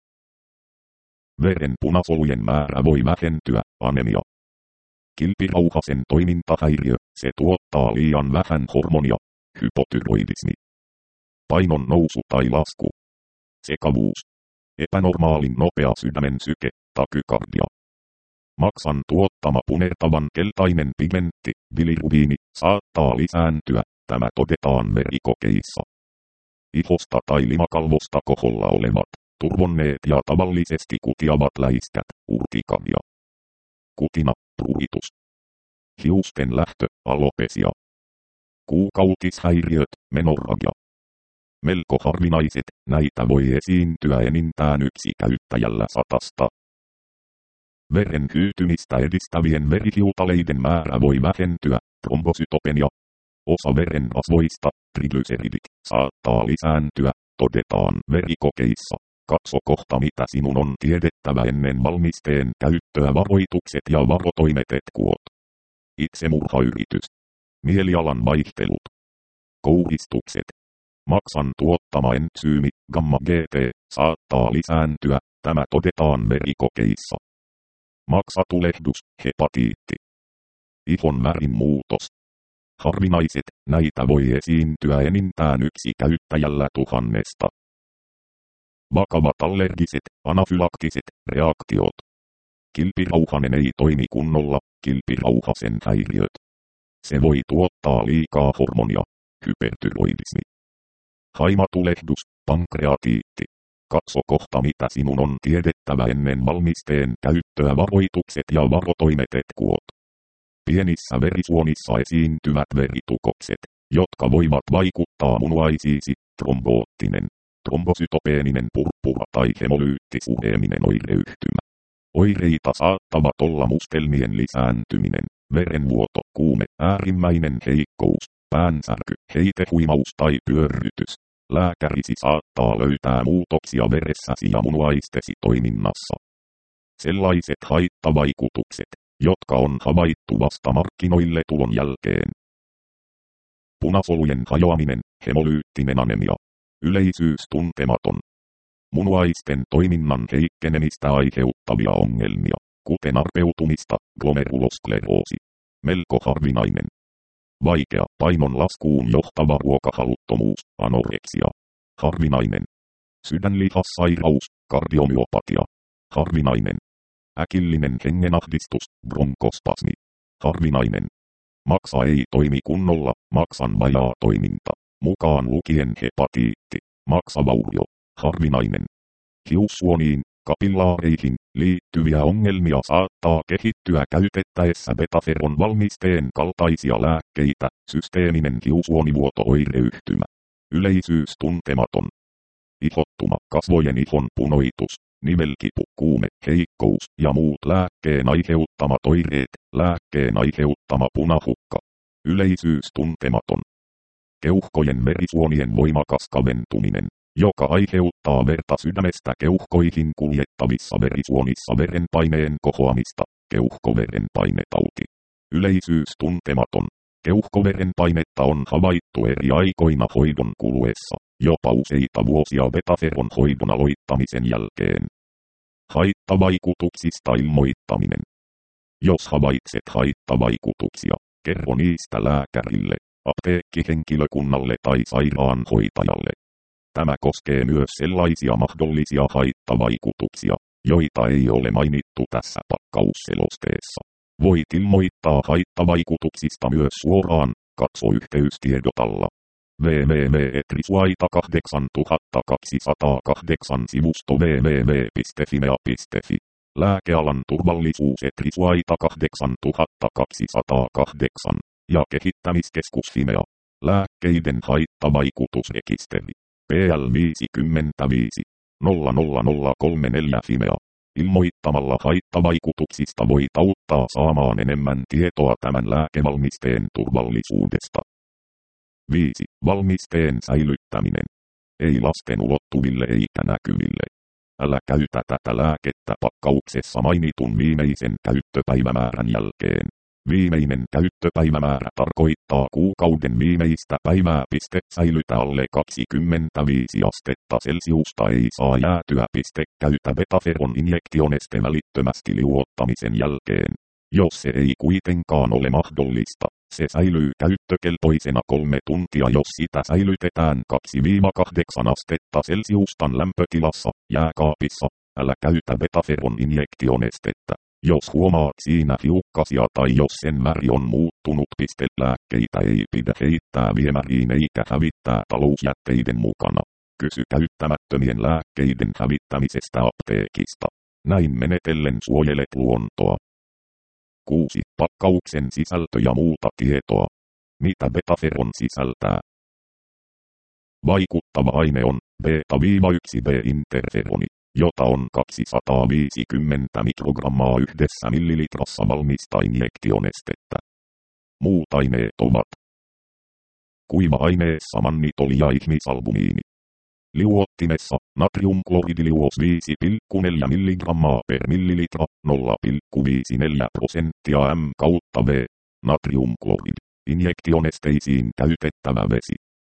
Veren punasolujen määrä voi vähentyä, anemia. Kilpirauhasen toimintahäiriö, se tuottaa liian vähän hormonia, hypotyroidismi. Painon nousu tai lasku. Sekavuus. Epänormaalin nopea sydämen syke, takykardia. Maksan tuottama punertavan keltainen pigmentti, bilirubiini, saattaa lisääntyä, tämä todetaan verikokeissa. Ihosta tai limakalvosta koholla olevat, turvonneet ja tavallisesti kutiavat läiskät, urtikaria. Kutina, pruhitus. Hiusten lähtö, alopesia. Kuukautishäiriöt, menorragia. Melko harvinaiset, näitä voi esiintyä enintään yksi käyttäjällä satasta. Veren hyytymistä edistävien verihiutaleiden määrä voi vähentyä, trombosytopenia. Osa veren rasvoista, triglyceridit, saattaa lisääntyä, todetaan verikokeissa. Katso kohta mitä sinun on tiedettävä ennen valmisteen käyttöä varoitukset ja varotoimetetkuot. Itsemurhayritys. Mielialan vaihtelut. Kouristukset. Maksan tuottama entsyymi, gamma-G T, saattaa lisääntyä, tämä todetaan verikokeissa. Maksatulehdus, hepatiitti. Ihon värin muutos. Harvinaiset, näitä voi esiintyä enintään yksi käyttäjällä tuhannesta. Vakavat allergiset, anafylaktiset reaktiot. Kilpirauhanen ei toimi kunnolla, kilpirauhasen häiriöt. Se voi tuottaa liikaa hormonia, hypertyroidismi. Haimatulehdus, pankreatiitti. Katso kohta mitä sinun on tiedettävä ennen valmisteen käyttöä varoitukset ja varotoimetetkuot. Pienissä verisuonissa esiintyvät veritukokset, jotka voivat vaikuttaa munuaisiisi, tromboottinen, trombosytopeeninen purppura tai hemolyyttisuheeminen oireyhtymä. Oireita saattavat olla mustelmien lisääntyminen, verenvuoto, kuume, äärimmäinen heikkous, päänsärky, heitehuimaus tai pyörrytys. Lääkärisi saattaa löytää muutoksia veressäsi ja munuaistesi toiminnassa. Sellaiset haittavaikutukset, jotka on havaittu vasta markkinoille tulon jälkeen. Punasolujen hajoaminen, hemolyyttinen anemia. Yleisyys tuntematon. Munuaisten toiminnan heikkenemistä aiheuttavia ongelmia, kuten arpeutumista, glomeruloskleroosi. Melko harvinainen. Vaikea painon laskuun johtava ruokahaluttomuus, anoreksia. Harvinainen. Sydänlihassairaus, kardiomyopatia. Harvinainen. Äkillinen hengenahdistus, bronkospasmi. Harvinainen. Maksa ei toimi kunnolla, maksan vajaa toiminta. Mukaan lukien hepatiitti, maksavaurio. Harvinainen. Hiussuoniin, kapillaareihin liittyviä ongelmia saattaa kehittyä käytettäessä betaferon valmisteen kaltaisia lääkkeitä, systeeminen hiussuonivuoto-oireyhtymä. Yleisyys tuntematon. Ihottuma, kasvojen ihon punoitus, nivelkipu, kuume, heikkous ja muut lääkkeen aiheuttamat oireet, lääkkeen aiheuttama punahukka. Yleisyys tuntematon. Keuhkojen verisuonien voimakas kaventuminen, joka aiheuttaa verta sydämestä keuhkoihin kuljettavissa verisuonissa verenpaineen kohoamista, keuhkoverenpainetauti. Yleisyys tuntematon. Keuhkoverenpainetta on havaittu eri aikoina hoidon kuluessa, jopa useita vuosia betaferon hoidon aloittamisen jälkeen. Haittavaikutuksista ilmoittaminen. Jos havaitset haittavaikutuksia, kerro niistä lääkärille, apteekkihenkilökunnalle tai sairaanhoitajalle. Tämä koskee myös sellaisia mahdollisia haittavaikutuksia, joita ei ole mainittu tässä pakkausselosteessa. Voit ilmoittaa haittavaikutuksista myös suoraan, katso yhteystiedotalla. www piste trisuaita kahdeksantuhattakaksisataakahdeksan sivusto www piste fimea piste fi. Lääkealan turvallisuus Trisuaita kahdeksantuhattakaksisataakahdeksan ja kehittämiskeskus Fimea. Lääkkeiden haittavaikutusrekisteri. P L viisikymmentäviisi nolla nolla nolla kolme neljä Fimea. Ilmoittamalla haittavaikutuksista voit auttaa saamaan enemmän tietoa tämän lääkevalmisteen turvallisuudesta. viisi. Valmisteen säilyttäminen. Ei lasten ulottuville eikä näkyville. Älä käytä tätä lääkettä pakkauksessa mainitun viimeisen käyttöpäivämäärän jälkeen. Viimeinen käyttöpäivämäärä tarkoittaa kuukauden viimeistä päivää. Piste säilytä alle kaksikymmentäviisi astetta Celsiusta ei saa jäätyä. Piste käytä betaferon injektioneste välittömästi liuottamisen jälkeen. Jos se ei kuitenkaan ole mahdollista, se säilyy käyttökelpoisena kolme tuntia. Jos sitä säilytetään kaksi kahdeksan astetta Celsiustan lämpötilassa, jääkaapissa, älä käytä betaferon injektionestettä. Jos huomaat siinä hiukkasia tai jos sen väri on muuttunut. Piste lääkkeitä ei pidä heittää viemäriin eikä hävittää talousjätteiden mukana. Kysy käyttämättömien lääkkeiden hävittämisestä apteekista. Näin menetellen suojelet luontoa. kuusi. Pakkauksen sisältö ja muuta tietoa. Mitä betaferon sisältää? Vaikuttava aine on beta yksi B interferoni. jota on kaksisataaviisikymmentä mikrogrammaa yhdessä millilitrassa valmista injektionestettä. Muut aineet ovat kuiva-aineessa mannitoli ja ihmisalbumiini. Liuottimessa natriumkloridiliuos viisi pilkku neljä milligrammaa per millilitra, nolla pilkku viisikymmentäneljä prosenttia M kautta V, natriumklorid, injektionesteisiin käytettävä vesi.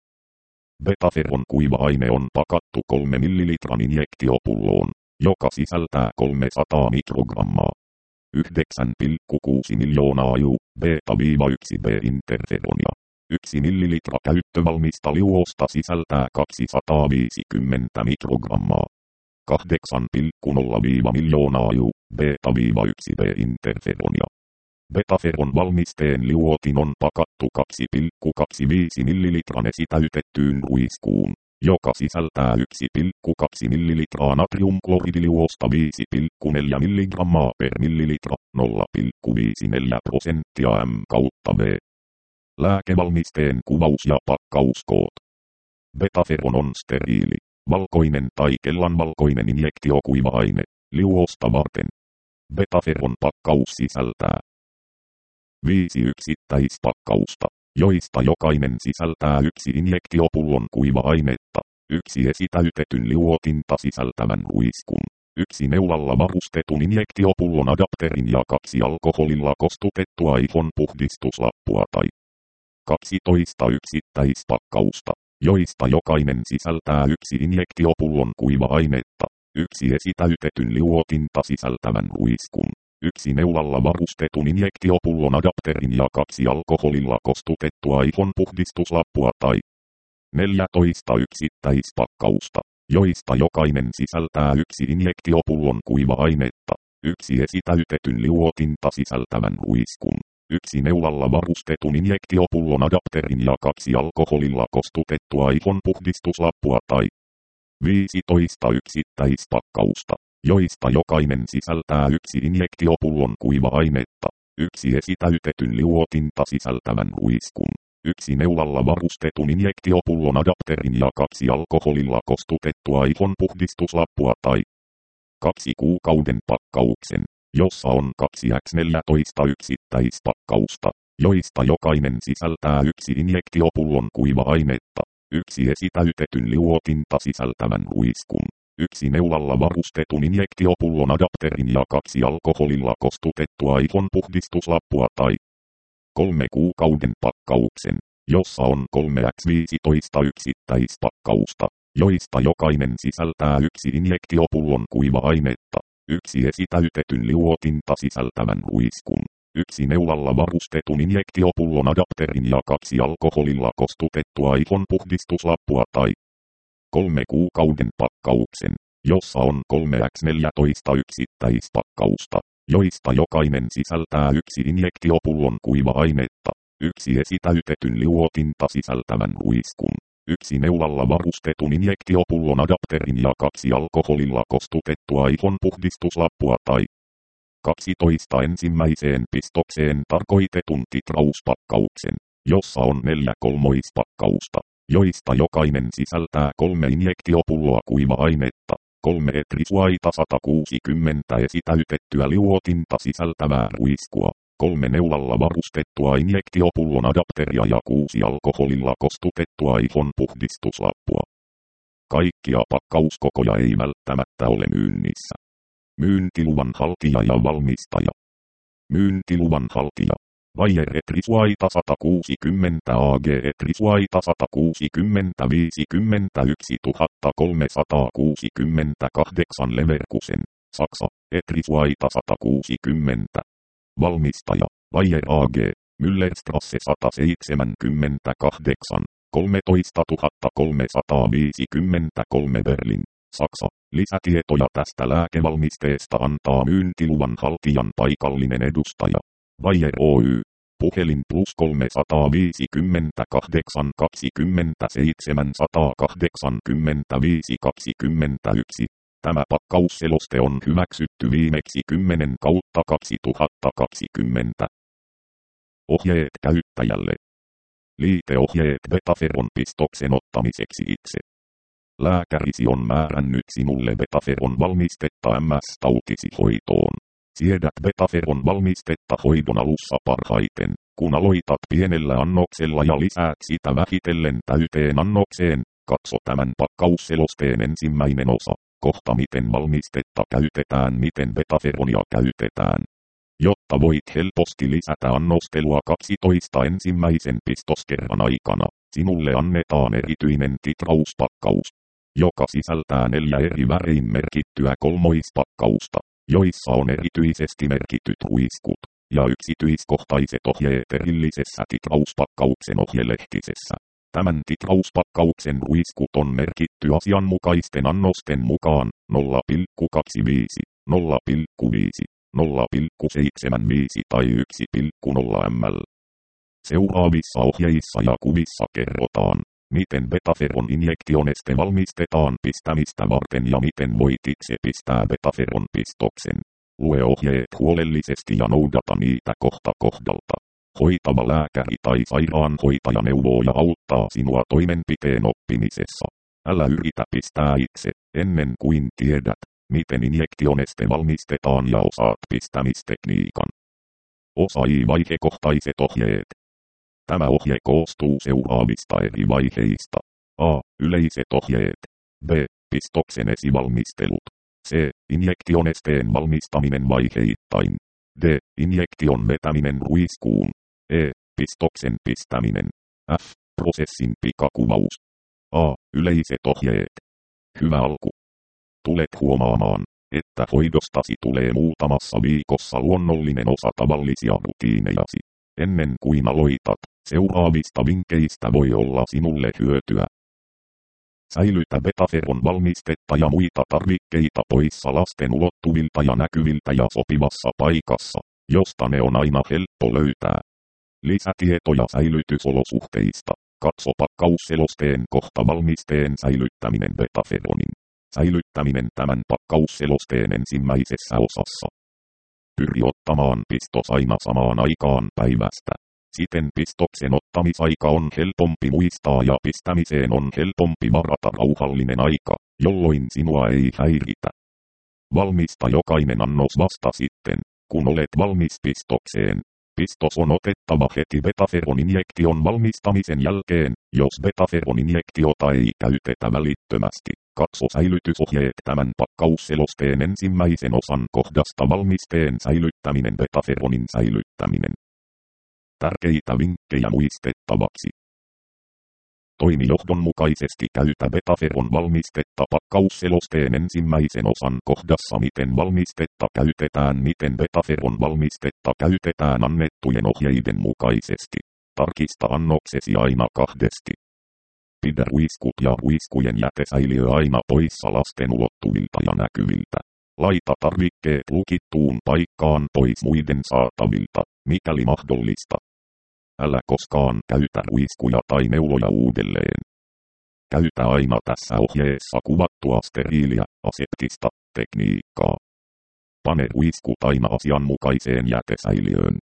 Betaferon kuiva-aine on pakattu kolme millilitran injektiopulloon, joka sisältää kolmesataa mikrogrammaa. yhdeksän pilkku kuusi miljoonaa ju, beta yksi B interferonia. Yksi millilitra käyttövalmista liuosta sisältää kaksisataaviisikymmentä mikrogrammaa. kahdeksan pilkku nolla miljoonaa ju, beta yksi B interferonia. Betaferon valmisteen liuotin on pakattu kaksi pilkku kaksikymmentäviisi millilitran esitäytettyyn ruiskuun, joka sisältää yksi pilkku kaksi millilitraa natriumkloridiliuosta viisi pilkku neljä milligrammaa per millilitra, nolla pilkku viisikymmentäneljä prosenttia M kautta V. Lääkevalmisteen kuvaus ja pakkauskoot. Betaferon on steriili, valkoinen tai kellanvalkoinen injektiokuiva-aine, liuosta varten. Betaferon pakkaus sisältää viisi yksittäispakkausta, joista jokainen sisältää yksi injektiopullon kuiva-ainetta, yksi esitäytetyn liuotinta sisältävän ruiskun, yksi neulalla varustetun injektiopullon adapterin ja kaksi alkoholilla kostutettua ihon puhdistuslappua tai kaksitoista yksittäispakkausta, joista jokainen sisältää yksi injektiopullon kuiva-ainetta, yksi esitäytetyn liuotinta sisältävän ruiskun, yksi neulalla varustetun injektiopullon adapterin ja kaksi alkoholilla kostutettua ihon puhdistuslappua tai neljätoista yksittäispakkausta, joista jokainen sisältää yksi injektiopullon kuiva-ainetta, yksi esitäytetyn liuotinta sisältävän ruiskun, yksi neulalla varustetun injektiopullon adapterin ja kaksi alkoholilla kostutettua ihon puhdistuslappua tai viisitoista yksittäispakkausta, joista jokainen sisältää yksi injektiopullon kuiva-ainetta, yksi esitäytetyn liuotinta sisältävän ruiskun, yksi neulalla varustetun injektiopullon adapterin ja kaksi alkoholilla kostutettua ihon puhdistuslappua tai kaksi kuukauden pakkauksen, jossa on kaksi neljätoista yksittäispakkausta, joista jokainen sisältää yksi injektiopullon kuiva-ainetta, yksi esitäytetyn liuotinta sisältävän ruiskun, yksi neulalla varustetun injektiopullon adapterin ja kaksi alkoholilla kostutettua ihon puhdistuslappua tai kolme kuukauden pakkauksen, jossa on kolme viisitoista yksittäispakkausta, joista jokainen sisältää yksi injektiopullon kuiva-ainetta, yksi esitäytetyn liuotinta sisältävän ruiskun, yksi neulalla varustetun injektiopullon adapterin ja kaksi alkoholilla kostutettua ihon puhdistuslappua tai kolme kuukauden pakkauksen, jossa on kolme neljätoista yksittäispakkausta, joista jokainen sisältää yksi injektiopullon kuiva-ainetta, yksi esitäytetyn liuotinta sisältävän ruiskun, yksi neulalla varustetun injektiopullon adapterin ja kaksi alkoholilla kostutettua ihon puhdistuslappua tai kaksitoista ensimmäiseen pistokseen tarkoitetun titrauspakkauksen, jossa on neljä kolmoispakkausta, joista jokainen sisältää kolme injektiopulloa kuiva-ainetta, kolme etrisuaita sata kuusikymmentä esitäytettyä liuotinta sisältävää ruiskua, kolme neulalla varustettua injektiopullon adapteria ja kuusi alkoholilla kostutettua ihon puhdistuslappua. Kaikkia pakkauskokoja ei välttämättä ole myynnissä. Myyntiluvan haltija ja valmistaja. Myyntiluvan haltija. Bayer etrisuaita sata kuusikymmentä A G etrisuaita sata kuusikymmentä viisikymmentäyksi kolmesataakuusikymmentäkahdeksan Leverkusen, Saksa, etrisuaita sata kuusikymmentä. Valmistaja, Bayer A G, Müllerstrasse sata seitsemänkymmentäkahdeksan, kolmetoista kolmesataaviisikymmentäkolme Berlin, Saksa. Lisätietoja tästä lääkevalmisteesta antaa myyntiluvan haltijan paikallinen edustaja. Bayer Oy. Puhelin plus kolmesataaviisikymmentäkahdeksan kaksikymmentäseitsemän sata kahdeksankymmentäviisi kaksikymmentäyksi. Tämä pakkausseloste on hyväksytty viimeksi kymmenen kautta kaksituhattakaksikymmentä. Ohjeet käyttäjälle. Liiteohjeet Betaferon pistoksen ottamiseksi itse. Lääkärisi on määrännyt sinulle betaferon valmistetta M S-tautisi hoitoon. Siedät betaferon valmistetta hoidon alussa parhaiten, kun aloitat pienellä annoksella ja lisäät sitä vähitellen täyteen annokseen. Katso tämän pakkausselosteen ensimmäinen osa. Kohta miten valmistetta käytetään, miten betaferonia käytetään. Jotta voit helposti lisätä annostelua kaksitoista ensimmäisen pistoskerran aikana, sinulle annetaan erityinen titrauspakkaus, joka sisältää neljä eri värein merkittyä kolmoispakkausta, joissa on erityisesti merkityt ruiskut, ja yksityiskohtaiset ohjeet erillisessä titrauspakkauksen ohjelehtisessä. Tämän titrauspakkauksen ruiskut on merkitty asianmukaisten annosten mukaan nolla pilkku kaksikymmentäviisi, nolla pilkku viisi, nolla pilkku seitsemänkymmentäviisi tai yksi pilkku nolla millilitraa. Seuraavissa ohjeissa ja kuvissa kerrotaan, miten betaferon injektioneste valmistetaan pistämistä varten ja miten voit itse pistää betaferon pistoksen. Lue ohjeet huolellisesti ja noudata niitä kohta kohdalta. Hoitava lääkäri tai sairaanhoitaja neuvoo ja auttaa sinua toimenpiteen oppimisessa. Älä yritä pistää itse, ennen kuin tiedät, miten injektioneste valmistetaan ja osaat pistämistekniikan. Osa I vaihekohtaiset ohjeet. Tämä ohje koostuu seuraavista eri vaiheista. A. Yleiset ohjeet. B. Pistoksen esivalmistelut. C. Injektionesteen valmistaminen vaiheittain. D. Injektion vetäminen ruiskuun. E. Pistoksen pistäminen. F. Prosessin pikakuvaus. A. Yleiset ohjeet. Hyvä alku. Tulet huomaamaan, että hoidostasi tulee muutamassa viikossa luonnollinen osa tavallisia rutiinejasi. Ennen kuin aloitat, seuraavista vinkkeistä voi olla sinulle hyötyä. Säilytä betaferon valmistetta ja muita tarvikkeita poissa lasten ulottuvilta ja näkyviltä ja sopivassa paikassa, josta ne on aina helppo löytää. Lisätietoja säilytysolosuhteista. Katso pakkausselosteen kohta valmisteen säilyttäminen betaferonin. Säilyttäminen tämän pakkausselosteen ensimmäisessä osassa. Pyri ottamaan pistos aina samaan aikaan päivästä. Siten pistoksen ottamisaika on helpompi muistaa ja pistämiseen on helpompi varata rauhallinen aika, jolloin sinua ei häiritä. Valmista jokainen annos vasta sitten, kun olet valmis pistokseen. Pistos on otettava heti betaferon-injektion valmistamisen jälkeen, jos betaferon-injektiota ei käytetä välittömästi. Katso säilytysohjeet tämän pakkausselosteen ensimmäisen osan kohdasta valmisteen säilyttäminen betaferonin säilyttäminen. Tärkeitä vinkkejä muistettavaksi. Toimi johdonmukaisesti, käytä betaferon valmistetta pakkausselosteen ensimmäisen osan kohdassa miten valmistetta käytetään, miten betaferon valmistetta käytetään annettujen ohjeiden mukaisesti. Tarkista annoksesi aina kahdesti. Pidä ruiskut ja ruiskujen jätesäiliö aina poissa lasten ulottuvilta ja näkyviltä. Laita tarvikkeet lukittuun paikkaan pois muiden saatavilta, mikäli mahdollista. Älä koskaan käytä ruiskuja tai neuloja uudelleen. Käytä aina tässä ohjeessa kuvattua steriiliä, aseptista tekniikkaa. Pane ruiskut aina asianmukaiseen jätesäiliöön.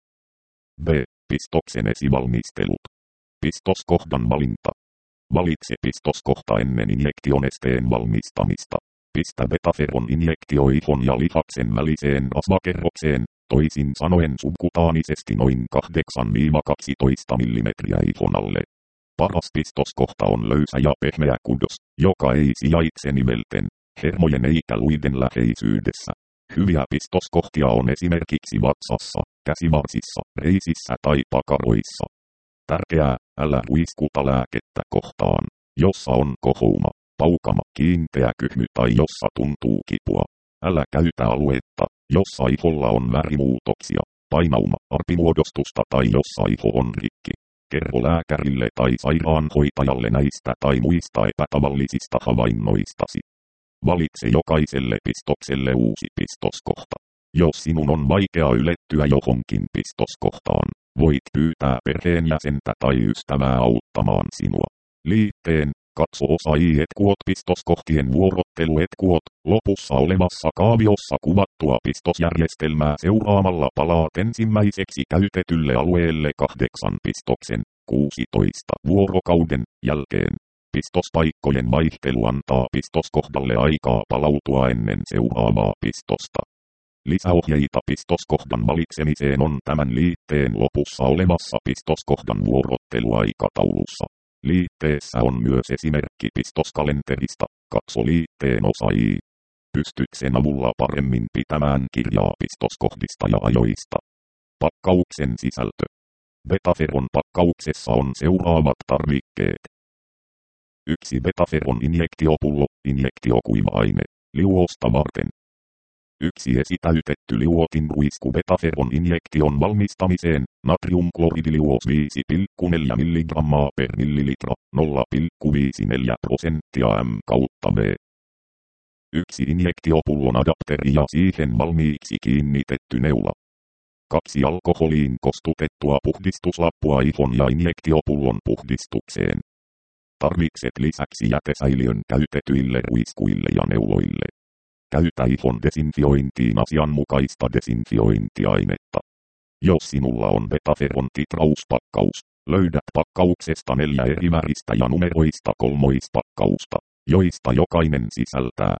B. Pistoksen esivalmistelut. Pistoskohdan valinta. Valitse pistoskohta ennen injektionesteen valmistamista. Pistä betaferon injektioihon ja lihaksen väliseen rasvakerrokseen, toisin sanoen subkutaanisesti noin kahdeksan kaksitoista millimetriä ihon alle. Paras pistoskohta on löysä ja pehmeä kudos, joka ei sijaitse nivelten, hermojen eikä luiden läheisyydessä. Hyviä pistoskohtia on esimerkiksi vatsassa, käsivarsissa, reisissä tai pakaroissa. Tärkeää, älä ruiskuta lääkettä kohtaan, jossa on kohouma, paukama, kiinteä kyhmy tai jossa tuntuu kipua. Älä käytä aluetta, jossa iholla on värimuutoksia, painauma, arpimuodostusta tai jossa iho on rikki. Kerro lääkärille tai sairaanhoitajalle näistä tai muista epätavallisista havainnoistasi. Valitse jokaiselle pistokselle uusi pistoskohta. Jos sinun on vaikea ylettyä johonkin pistoskohtaan, voit pyytää perheenjäsentä tai ystävää auttamaan sinua. Liitteen, katso osa I etkuot pistoskohtien vuorottelu etkuot, lopussa olevassa kaaviossa kuvattua pistosjärjestelmää seuraamalla palaat ensimmäiseksi käytetylle alueelle kahdeksan pistoksen, kuusitoista vuorokauden jälkeen. Pistospaikkojen vaihtelu antaa pistoskohdalle aikaa palautua ennen seuraavaa pistosta. Lisäohjeita pistoskohdan valitsemiseen on tämän liitteen lopussa olevassa pistoskohdan vuorotteluaikataulussa. Liitteessä on myös esimerkki pistoskalenterista, katso liitteen osa I. Pystyt sen avulla paremmin pitämään kirjaa pistoskohdista ja ajoista. Pakkauksen sisältö. Betaferon pakkauksessa on seuraavat tarvikkeet. yksi Betaferon injektiopullo, injektiokuiva-aine, liuosta varten. yksi esitäytetty liuotinruisku Betaferon injektion valmistamiseen, natriumkloridiliuos viisi pilkku neljä milligrammaa per millilitra, nolla pilkku viisikymmentäneljä prosenttia M kautta V. yksi injektiopullon adapteri ja siihen valmiiksi kiinnitetty neula. kaksi alkoholiin kostutettua puhdistuslappua ihon ja injektiopullon puhdistukseen. Tarvitset lisäksi jätesäiliön käytetyille ruiskuille ja neuloille. Käytä ihon desinfiointiin asianmukaista desinfiointiainetta. Jos sinulla on Betaferon titrauspakkaus, löydät pakkauksesta neljä eri väristä ja numeroista kolmoispakkausta, joista jokainen sisältää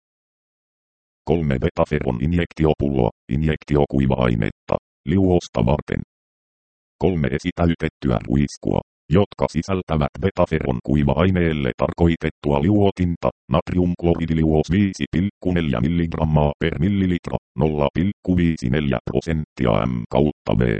kolme Betaferon injektiopulloa, injektiokuiva-ainetta, liuosta varten. Kolme esitäytettyä ruiskua, jotka sisältävät Betaferon kuiva-aineelle tarkoitettua liuotinta, natriumkloridiliuos viisi pilkku neljä milligrammaa per millilitra, nolla pilkku viisikymmentäneljä prosenttia M kautta V.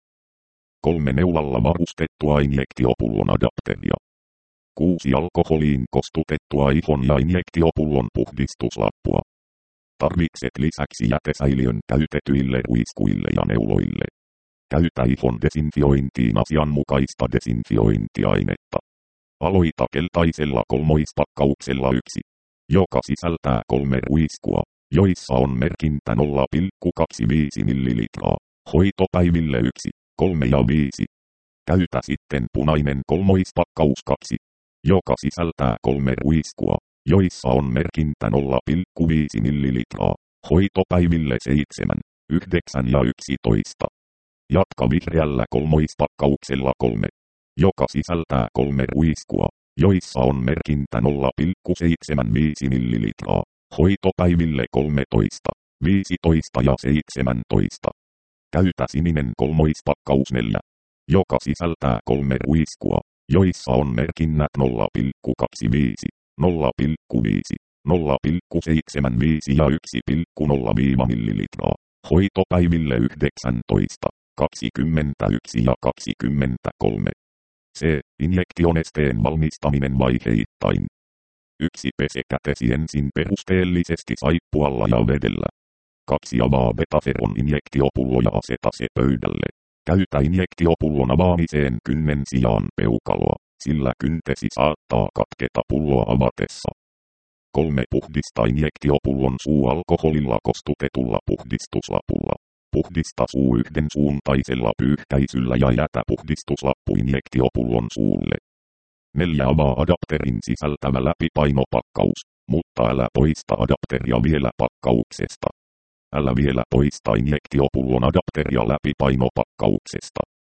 Kolme neulalla varustettua injektiopullon adapteria. Kuusi alkoholiin kostutettua ihon ja injektiopullon puhdistuslappua. Tarvitset lisäksi jätesäiliön käytetyille ruiskuille ja neuloille. Käytä ihon desinfiointiin asianmukaista desinfiointiainetta. Aloita keltaisella kolmoispakkauksella yksi, joka sisältää kolme ruiskua, joissa on merkintä nolla pilkku kaksikymmentäviisi millilitraa, hoitopäiville yksi, kolme ja viisi. Käytä sitten punainen kolmoispakkaus kaksi, joka sisältää kolme ruiskua, joissa on merkintä nolla pilkku viisi millilitraa, hoitopäiville seitsemän, yhdeksän ja yksitoista. Jatka vihreällä kolmoispakkauksella kolme, joka sisältää kolme ruiskua, joissa on merkintä nolla pilkku seitsemänkymmentäviisi millilitraa, hoitopäiville kolmetoista, viisitoista ja seitsemäntoista. Käytä sininen kolmoispakkaus neljä, joka sisältää kolme ruiskua, joissa on merkinnät nolla pilkku kaksikymmentäviisi, nolla pilkku viisi, nolla pilkku seitsemänkymmentäviisi ja yksi pilkku nolla millilitraa, hoitopäiville yhdeksäntoista, kaksikymmentäyksi ja kaksikymmentäkolme. C. Injektionesteen valmistaminen vaiheittain. yksi Pese kätesi ensin perusteellisesti saippualla ja vedellä. kaksi Avaa Betaferon injektiopullo ja aseta se pöydälle. Käytä injektiopullon avaamiseen kynnen sijaan peukaloa, sillä kyntesi saattaa katketa pulloa avatessa. kolme Puhdista injektiopullon suu alkoholilla kostutetulla puhdistuslapulla. Puhdista suu yhden suuntaisella pyyhkäisyllä ja jätä puhdistuslappu injektiopullon suulle. neljä Avaa adapterin sisältävä läpipainopakkaus, mutta älä poista adapteria vielä pakkauksesta. Älä vielä poista injektiopullon adapteria läpipainopakkauksesta.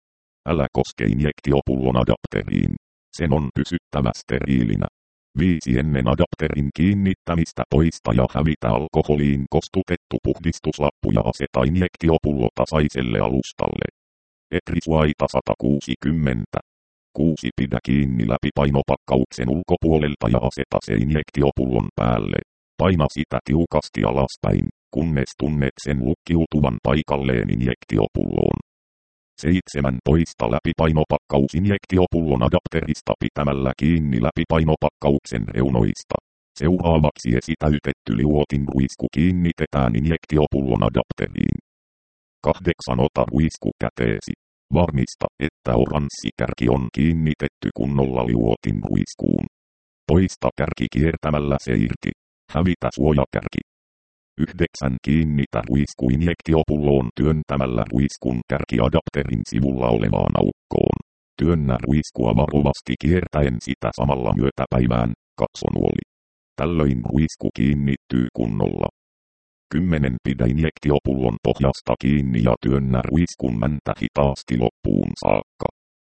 Älä koske injektiopullon adapteriin. Sen on pysyttävä steriilinä. viisi Ennen adapterin kiinnittämistä poista ja hävitä alkoholiin kostutettu puhdistuslappu ja aseta injektiopullo tasaiselle alustalle. Etrisuaita sata kuusikymmentä. kuusi Pidä kiinni läpipainopakkauksen ulkopuolelta ja aseta se injektiopullon päälle. Paina sitä tiukasti alaspäin, kunnes tunnet sen lukkiutuvan paikalleen injektiopulloon. seitsemän Poista läpipainopakkaus injektiopullon adapterista pitämällä kiinni läpipainopakkauksen reunoista. Seuraavaksi esitäytetty liuotinruisku kiinnitetään injektiopullon adapteriin. kahdeksan Ota ruisku käteesi. Varmista, että oranssi kärki on kiinnitetty kunnolla liuotinruiskuun. Poista kärki kiertämällä se irti. Hävitä suojakärki. yhdeksän Kiinnitä ruisku injektiopulloon työntämällä ruiskun kärki adapterin sivulla olevaan aukkoon. Työnnä ruiskua varovasti kiertäen sitä samalla myötäpäivään, katsonuoli. Tällöin ruisku kiinnittyy kunnolla. kymmenen Pidä injektiopullon pohjasta kiinni ja työnnä ruiskun mäntä hitaasti loppuun saakka.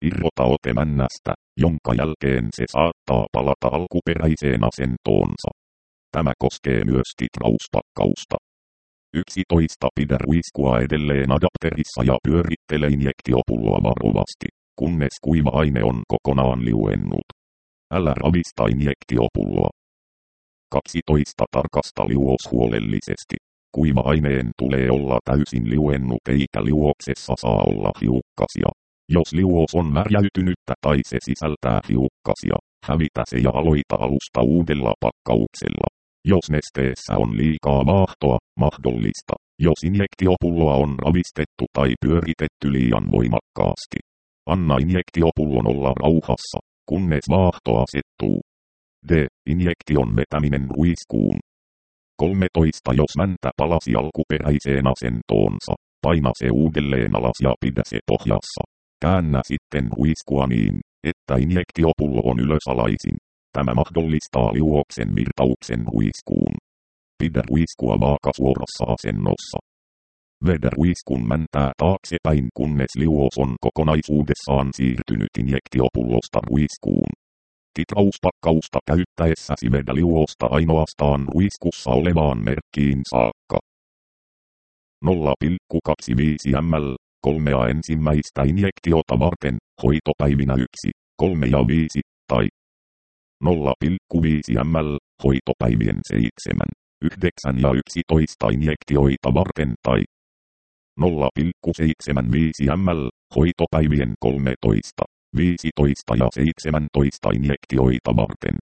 Irrota ote männästä, jonka jälkeen se saattaa palata alkuperäiseen asentoonsa. Tämä koskee myös titrauspakkausta. yksitoista Pidä ruiskua edelleen adapterissa ja pyörittele injektiopulloa varovasti, kunnes kuiva aine on kokonaan liuennut. Älä ravista injektiopulloa. kaksitoista Tarkasta liuos huolellisesti. Kuiva-aineen tulee olla täysin liuennut eikä liuoksessa saa olla hiukkasia. Jos liuos on märjäytynyttä tai se sisältää hiukkasia, hävitä se ja aloita alusta uudella pakkauksella. Jos nesteessä on liikaa vaahtoa, mahdollista. Jos injektiopulloa on ravistettu tai pyöritetty liian voimakkaasti. Anna injektiopullon olla rauhassa, kunnes vaahto asettuu. D. Injektion vetäminen ruiskuun. kolmetoista Jos mäntä palasi alkuperäiseen asentoonsa, paina se uudelleen alas ja pidä se pohjassa. Käännä sitten ruiskua niin, että injektiopullo on ylösalaisin. Tämä mahdollistaa liuoksen virtauksen ruiskuun. Pidä ruiskua vaakasuorassa asennossa. Vedä ruiskun mäntää taaksepäin kunnes liuos on kokonaisuudessaan siirtynyt injektiopullosta ruiskuun. Titrauspakkausta käyttäessäsi vedä liuosta ainoastaan ruiskussa olevaan merkkiin saakka. nolla pilkku kaksikymmentäviisi millilitraa, kolmea ensimmäistä injektiota varten, hoitopäivinä yksi, kolme ja viisi, tai nolla pilkku viisi millilitraa, hoitopäivien seitsemän, yhdeksän ja yksitoista injektioita varten tai nolla pilkku seitsemänkymmentäviisi millilitraa, hoitopäivien kolmetoista, viisitoista ja seitsemäntoista injektioita varten.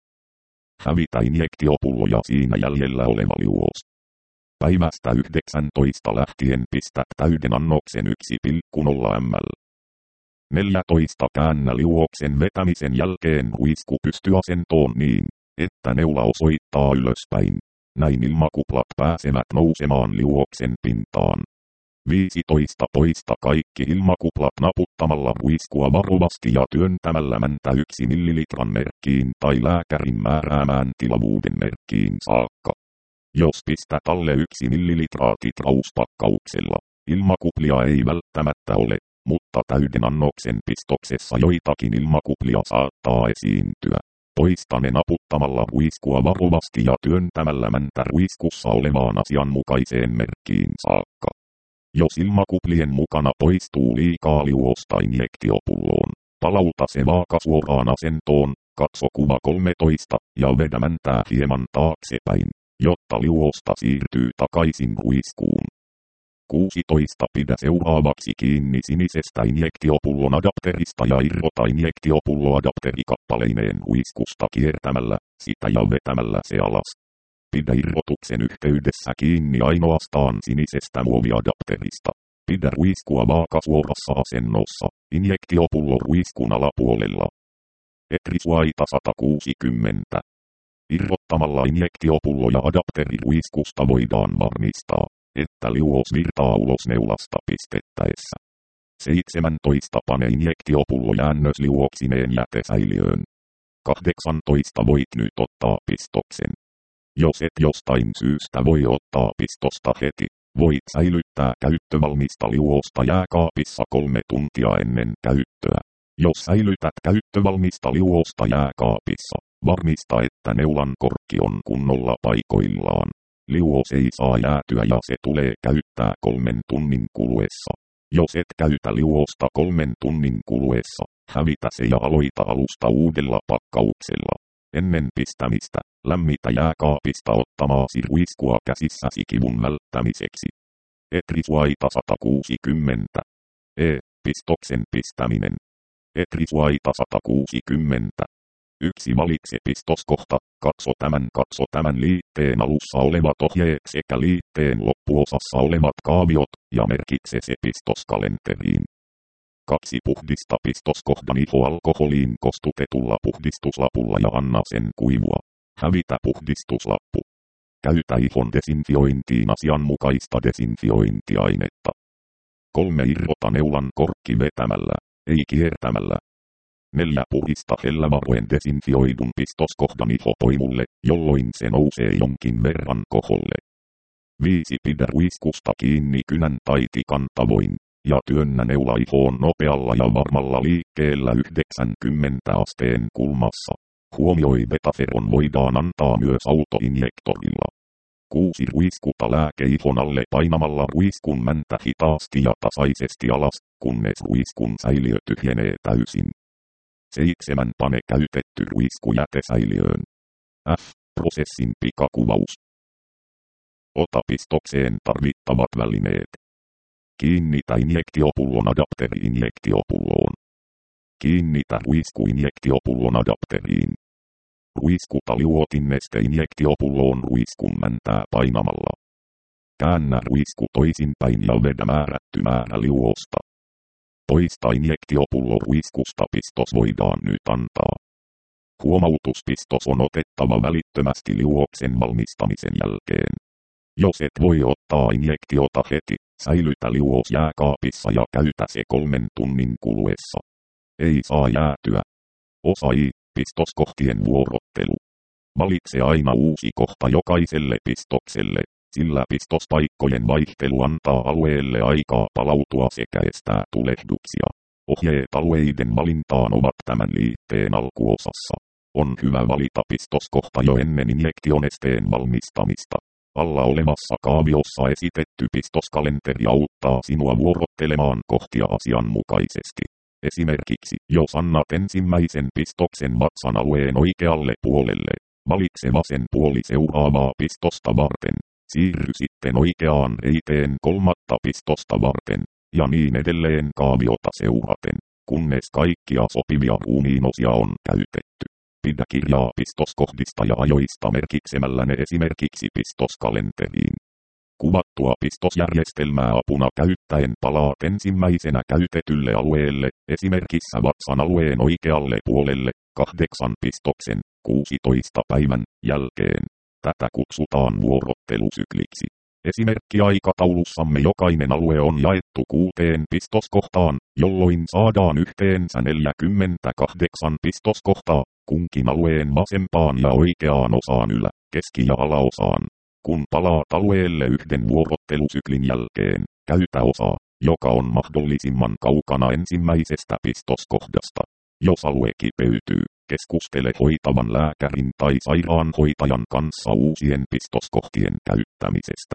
Hävitä injektiopullo ja siinä jäljellä oleva liuos. Päivästä yhdeksäntoista lähtien pistä täyden annoksen yksi pilkku nolla millilitraa. neljätoista Käännä liuoksen vetämisen jälkeen ruisku pystyasentoon niin, että neula osoittaa ylöspäin. Näin ilmakuplat pääsevät nousemaan liuoksen pintaan. viisitoista Poista kaikki ilmakuplat naputtamalla ruiskua varovasti ja työntämällä mäntä yksi millilitran merkkiin tai lääkärin määräämään tilavuuden merkkiin saakka. Jos pistät alle yksi millilitraa titrauspakkauksella, ilmakuplia ei välttämättä ole, mutta täyden annoksen pistoksessa joitakin ilmakuplia saattaa esiintyä. Poista ne naputtamalla ruiskua varovasti ja työntämällä mäntä ruiskussa olevaan asianmukaiseen merkkiin saakka. Jos ilmakuplien mukana poistuu liikaa liuosta injektiopulloon, palauta se vaakasuoraan asentoon, katso kuva kolmetoista, ja vedä mäntää hieman taaksepäin, jotta liuosta siirtyy takaisin ruiskuun. kuusitoista Pidä seuraavaksi kiinni sinisestä injektiopullon adapterista ja irrota injektiopullo adapterikappaleineen ruiskusta kiertämällä sitä ja vetämällä se alas. Pidä irrotuksen yhteydessä kiinni ainoastaan sinisestä muoviadapterista. Pidä ruiskua vaakasuorassa asennossa, injektiopullo ruiskun alapuolella. Etrisuaita sata kuusikymmentä. Irrottamalla injektiopullo ja adapteri ruiskusta voidaan varmistaa, että liuos virtaa ulos neulasta pistettäessä. seitsemäntoista Pane injektiopullo jäännösliuoksineen jätesäiliöön. kahdeksantoista Voit nyt ottaa pistoksen. Jos et jostain syystä voi ottaa pistosta heti, voit säilyttää käyttövalmista liuosta jääkaapissa kolme tuntia ennen käyttöä. Jos säilytät käyttövalmista liuosta jääkaapissa, varmista, että neulan korkki on kunnolla paikoillaan. Liuos ei saa jäätyä ja se tulee käyttää kolmen tunnin kuluessa. Jos et käytä liuosta kolmen tunnin kuluessa, hävitä se ja aloita alusta uudella pakkauksella. Ennen pistämistä, lämmitä jääkaapista ottamaasi ruiskua käsissäsi kivun välttämiseksi. Etrisuaita sata kuusikymmentä. E. Pistoksen pistäminen. Etrisuaita sata kuusikymmentä. Yksi Valitse pistoskohta, katso tämän katso tämän liitteen alussa olevat ohjeet sekä liitteen loppuosassa olevat kaaviot, ja merkitse se pistoskalenteriin. Kaksi Puhdista pistoskohdan iho alkoholiin kostutetulla puhdistuslapulla ja anna sen kuivua. Hävitä puhdistuslappu. Käytä ihon desinfiointiin asianmukaista desinfiointiainetta. Kolme Irrota neulan korkki vetämällä, ei kiertämällä. Neljä Puhdista hellävaroen desinfioidun pistoskohdan iho poimulle, jolloin se nousee jonkin verran koholle. Viisi Pidä ruiskusta kiinni kynän tai tikan tavoin, ja työnnä neula ihoon nopealla ja varmalla liikkeellä yhdeksänkymmentä asteen kulmassa. Huomioi betaferon voidaan antaa myös autoinjektorilla. kuusi Ruiskuta lääke ihon alle painamalla ruiskun mäntä hitaasti ja tasaisesti alas, kunnes ruiskun säiliö tyhjenee täysin. seitsemän Pane käytetty ruiskujäte säiliöön. F. Prosessin pikakuvaus. Ota pistokseen tarvittavat välineet. Kiinnitä injektiopullon adapteri injektiopulloon. Kiinnitä ruisku injektiopullon adapteriin. Ruiskuta liuotinneste injektiopulloon ruiskun mäntää painamalla. Käännä ruisku toisinpäin ja vedä määrätty määrä liuosta. Toista injektiopullo ruiskusta pistos voidaan nyt antaa. Huomautuspistos on otettava välittömästi liuoksen valmistamisen jälkeen. Jos et voi ottaa injektiota heti, säilytä liuos jääkaapissa ja käytä se kolmen tunnin kuluessa. Ei saa jäätyä. Osa I. Pistoskohtien vuorottelu. Valitse aina uusi kohta jokaiselle pistokselle, sillä pistospaikkojen vaihtelu antaa alueelle aikaa palautua sekä estää tulehduksia. Ohjeet alueiden valintaan ovat tämän liitteen alkuosassa. On hyvä valita pistoskohta jo ennen injektionesteen valmistamista. Alla olevassa kaaviossa esitetty pistoskalenteri auttaa sinua vuorottelemaan kohtia asianmukaisesti. Esimerkiksi, jos annat ensimmäisen pistoksen vatsan alueen oikealle puolelle, valitse vasen puoli seuraavaa pistosta varten, siirry sitten oikeaan reiteen kolmatta pistosta varten, ja niin edelleen kaaviota seuraten, kunnes kaikkia sopivia ruumiinosia on käytetty. Pidä kirjaa pistoskohdista ja ajoista merkitsemällä ne esimerkiksi pistoskalenteriin. Kuvattua pistosjärjestelmää apuna käyttäen palaat ensimmäisenä käytetylle alueelle, esimerkissä vatsan alueen oikealle puolelle, kahdeksan pistoksen, kuusitoista päivän, jälkeen. Tätä kutsutaan vuorottelusykliksi. Esimerkkiaikataulussamme jokainen alue on jaettu kuuteen pistoskohtaan, jolloin saadaan yhteensä neljäkymmentäkahdeksan pistoskohtaa, kunkin alueen vasempaan ja oikeaan osaan ylä-, keski- ja alaosaan. Kun palaat alueelle yhden vuorottelusyklin jälkeen, käytä osaa, joka on mahdollisimman kaukana ensimmäisestä pistoskohdasta. Jos alue kipeytyy, keskustele hoitavan lääkärin tai sairaanhoitajan kanssa uusien pistoskohtien käyttämisestä.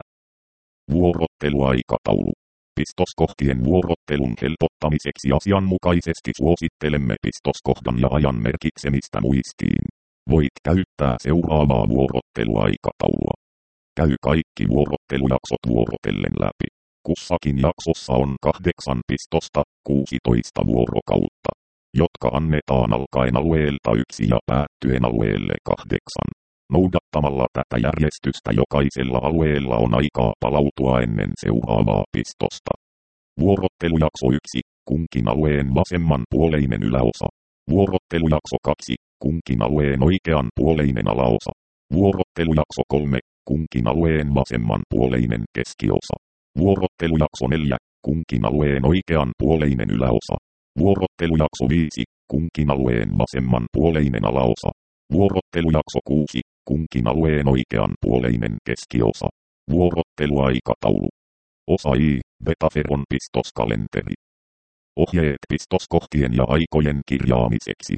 Vuorotteluaikataulu. Pistoskohtien vuorottelun helpottamiseksi asianmukaisesti suosittelemme pistoskohdan ja ajan merkitsemistä muistiin. Voit käyttää seuraavaa vuorotteluaikataulua. Käy kaikki vuorottelujaksot vuorotellen läpi. Kussakin jaksossa on kahdeksan pistosta, kuusitoista vuorokautta, jotka annetaan alkaen alueelta yksi ja päättyen alueelle kahdeksan. Noudattamalla tätä järjestystä jokaisella alueella on aikaa palautua ennen seuraavaa pistosta. Vuorottelujakso yksi, kunkin alueen vasemman puoleinen yläosa. Vuorottelujakso kaksi, kunkin alueen oikean puoleinen alaosa. Vuorottelujakso kolme, kunkin alueen vasemman puoleinen keskiosa. Vuorottelujakso neljä, kunkin alueen oikean puoleinen yläosa. Vuorottelujakso viisi, kunkin alueen vasemman puoleinen alaosa. Vuorottelujakso kuusi, kunkin alueen oikean puoleinen keskiosa. Vuorotteluaikataulu. Osa I. Betaferon pistoskalenteri. Ohjeet pistoskohtien ja aikojen kirjaamiseksi.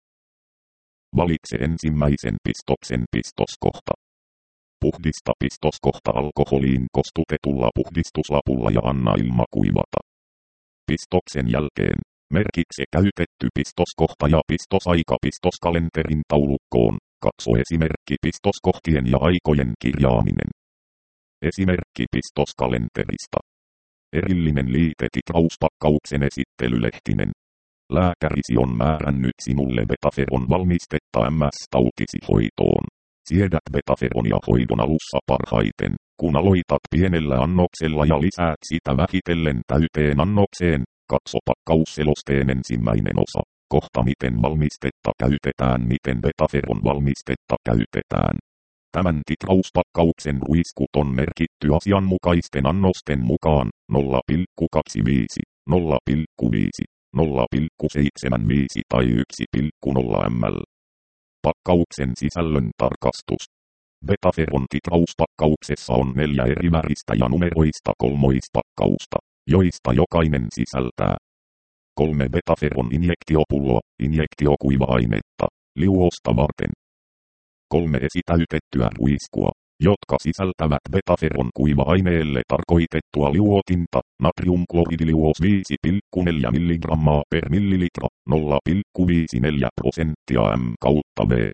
Valitse ensimmäisen pistoksen pistoskohta. Puhdista pistoskohta alkoholiin kostutetulla puhdistuslapulla ja anna ilma kuivata. Pistoksen jälkeen, merkitse käytetty pistoskohta ja pistosaika pistoskalenterin taulukkoon, katso esimerkki pistoskohtien ja aikojen kirjaaminen. Esimerkki pistoskalenterista. Erillinen liite titrauspakkauksen esittelylehtinen. Lääkärisi on määrännyt sinulle betaferon valmistetta M S-tautisi hoitoon. Siedät betaferonia hoidon alussa parhaiten, kun aloitat pienellä annoksella ja lisäät sitä vähitellen täyteen annokseen. Katso pakkausselosteen ensimmäinen osa. Kohta miten valmistetta käytetään, miten betaferon valmistetta käytetään. Tämän titrauspakkauksen ruiskut on merkitty asianmukaisten annosten mukaan nolla pilkku kaksikymmentäviisi, nolla pilkku viisi, nolla pilkku seitsemänkymmentäviisi tai yksi pilkku nolla millilitraa. Pakkauksen sisällön tarkastus. Betaferon titrauspakkauksessa on neljä eri väristä ja numeroista kolmoispakkausta. joista jokainen sisältää kolme betaferon injektiopulloa, injektiokuiva-ainetta, liuosta varten. Kolme esitäytettyä ruiskua, jotka sisältävät betaferon kuiva-aineelle tarkoitettua liuotinta, natriumkloridiliuos viisi pilkku neljä milligrammaa per millilitra, nolla pilkku viisikymmentäneljä prosenttia M kautta V.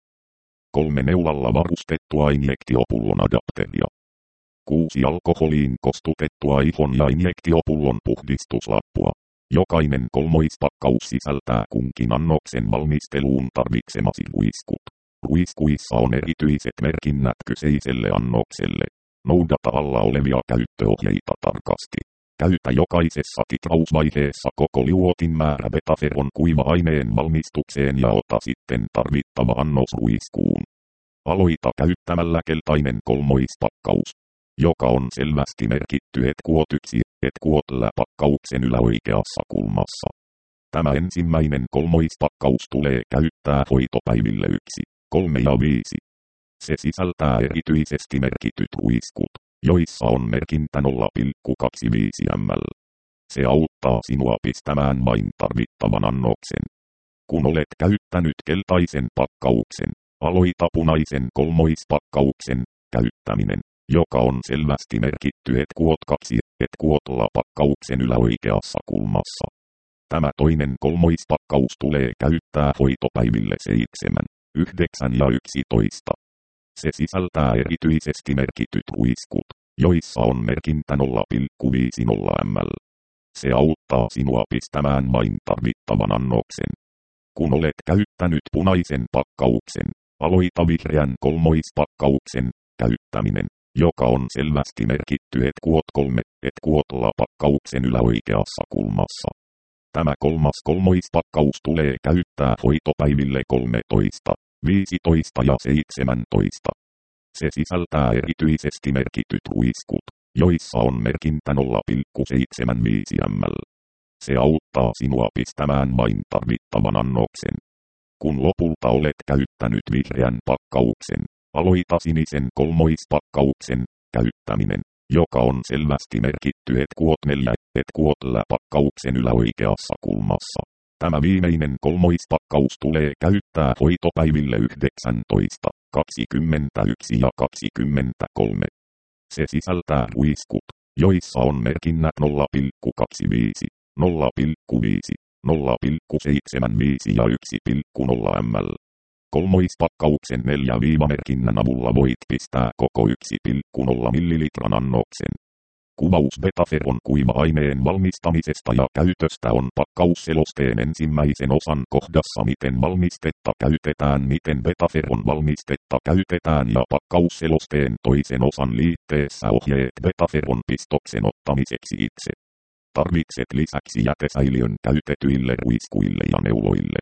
Kolme neulalla varustettua injektiopullon adapteria. Kuusi alkoholiin kostutettua ihon ja injektiopullon puhdistuslappua. Jokainen kolmoispakkaus sisältää kunkin annoksen valmisteluun tarvitsemasi ruiskut. Ruiskuissa on erityiset merkinnät kyseiselle annokselle. Noudata alla olevia käyttöohjeita tarkasti. Käytä jokaisessa titrausvaiheessa koko liuotin määrä betaferon kuiva-aineen valmistukseen ja ota sitten tarvittava annos ruiskuun. Aloita käyttämällä keltainen kolmoispakkaus, joka on selvästi merkitty et kuotyksi, et kuotllä pakkauksen yläoikeassa kulmassa. Tämä ensimmäinen kolmoispakkaus tulee käyttää hoitopäiville yksi, kolme ja viisi. Se sisältää erityisesti merkityt ruiskut, joissa on merkintä nolla pilkku kaksikymmentäviisi millilitraa. Se auttaa sinua pistämään vain tarvittavan annoksen. Kun olet käyttänyt keltaisen pakkauksen, aloita punaisen kolmoispakkauksen käyttäminen, joka on selvästi merkitty et kuot kaksi, et kuotla pakkauksen yläoikeassa kulmassa. Tämä toinen kolmoispakkaus tulee käyttää hoitopäiville seitsemän, yhdeksän ja yksitoista. Se sisältää erityisesti merkityt ruiskut, joissa on merkintä nolla pilkku viisikymmentä millilitraa. Se auttaa sinua pistämään vain tarvittavan annoksen. Kun olet käyttänyt punaisen pakkauksen, aloita vihreän kolmoispakkauksen käyttäminen, joka on selvästi merkitty et kuot kolme, et kuotla pakkauksen yläoikeassa kulmassa. Tämä kolmas kolmoispakkaus tulee käyttää hoitopäiville kolmetoista, viisitoista ja seitsemäntoista. Se sisältää erityisesti merkityt ruiskut, joissa on merkintä nolla pilkku seitsemänkymmentäviisi millilitraa. Se auttaa sinua pistämään vain tarvittavan annoksen. Kun lopulta olet käyttänyt vihreän pakkauksen, aloita sinisen kolmoispakkauksen käyttäminen, joka on selvästi merkitty et kuot neljä, et kuotllä pakkauksen yläoikeassa kulmassa. Tämä viimeinen kolmoispakkaus tulee käyttää hoitopäiville yhdeksäntoista, kaksikymmentäyksi ja kaksikymmentäkolme. Se sisältää ruiskut, joissa on merkinnät nolla pilkku kaksikymmentäviisi, nolla pilkku viisi, nolla pilkku seitsemänkymmentäviisi ja yksi pilkku nolla millilitraa. Kolmoispakkauksen neljä viivamerkinnän avulla voit pistää koko yksi pilkku nolla millilitran annoksen. Kuvaus betaferon kuiva-aineen valmistamisesta ja käytöstä on pakkausselosteen ensimmäisen osan kohdassa miten valmistetta käytetään, miten betaferon valmistetta käytetään ja pakkausselosteen toisen osan liitteessä ohjeet betaferon pistoksen ottamiseksi itse. Tarvitset lisäksi jätesäiliön käytetyille ruiskuille ja neuloille.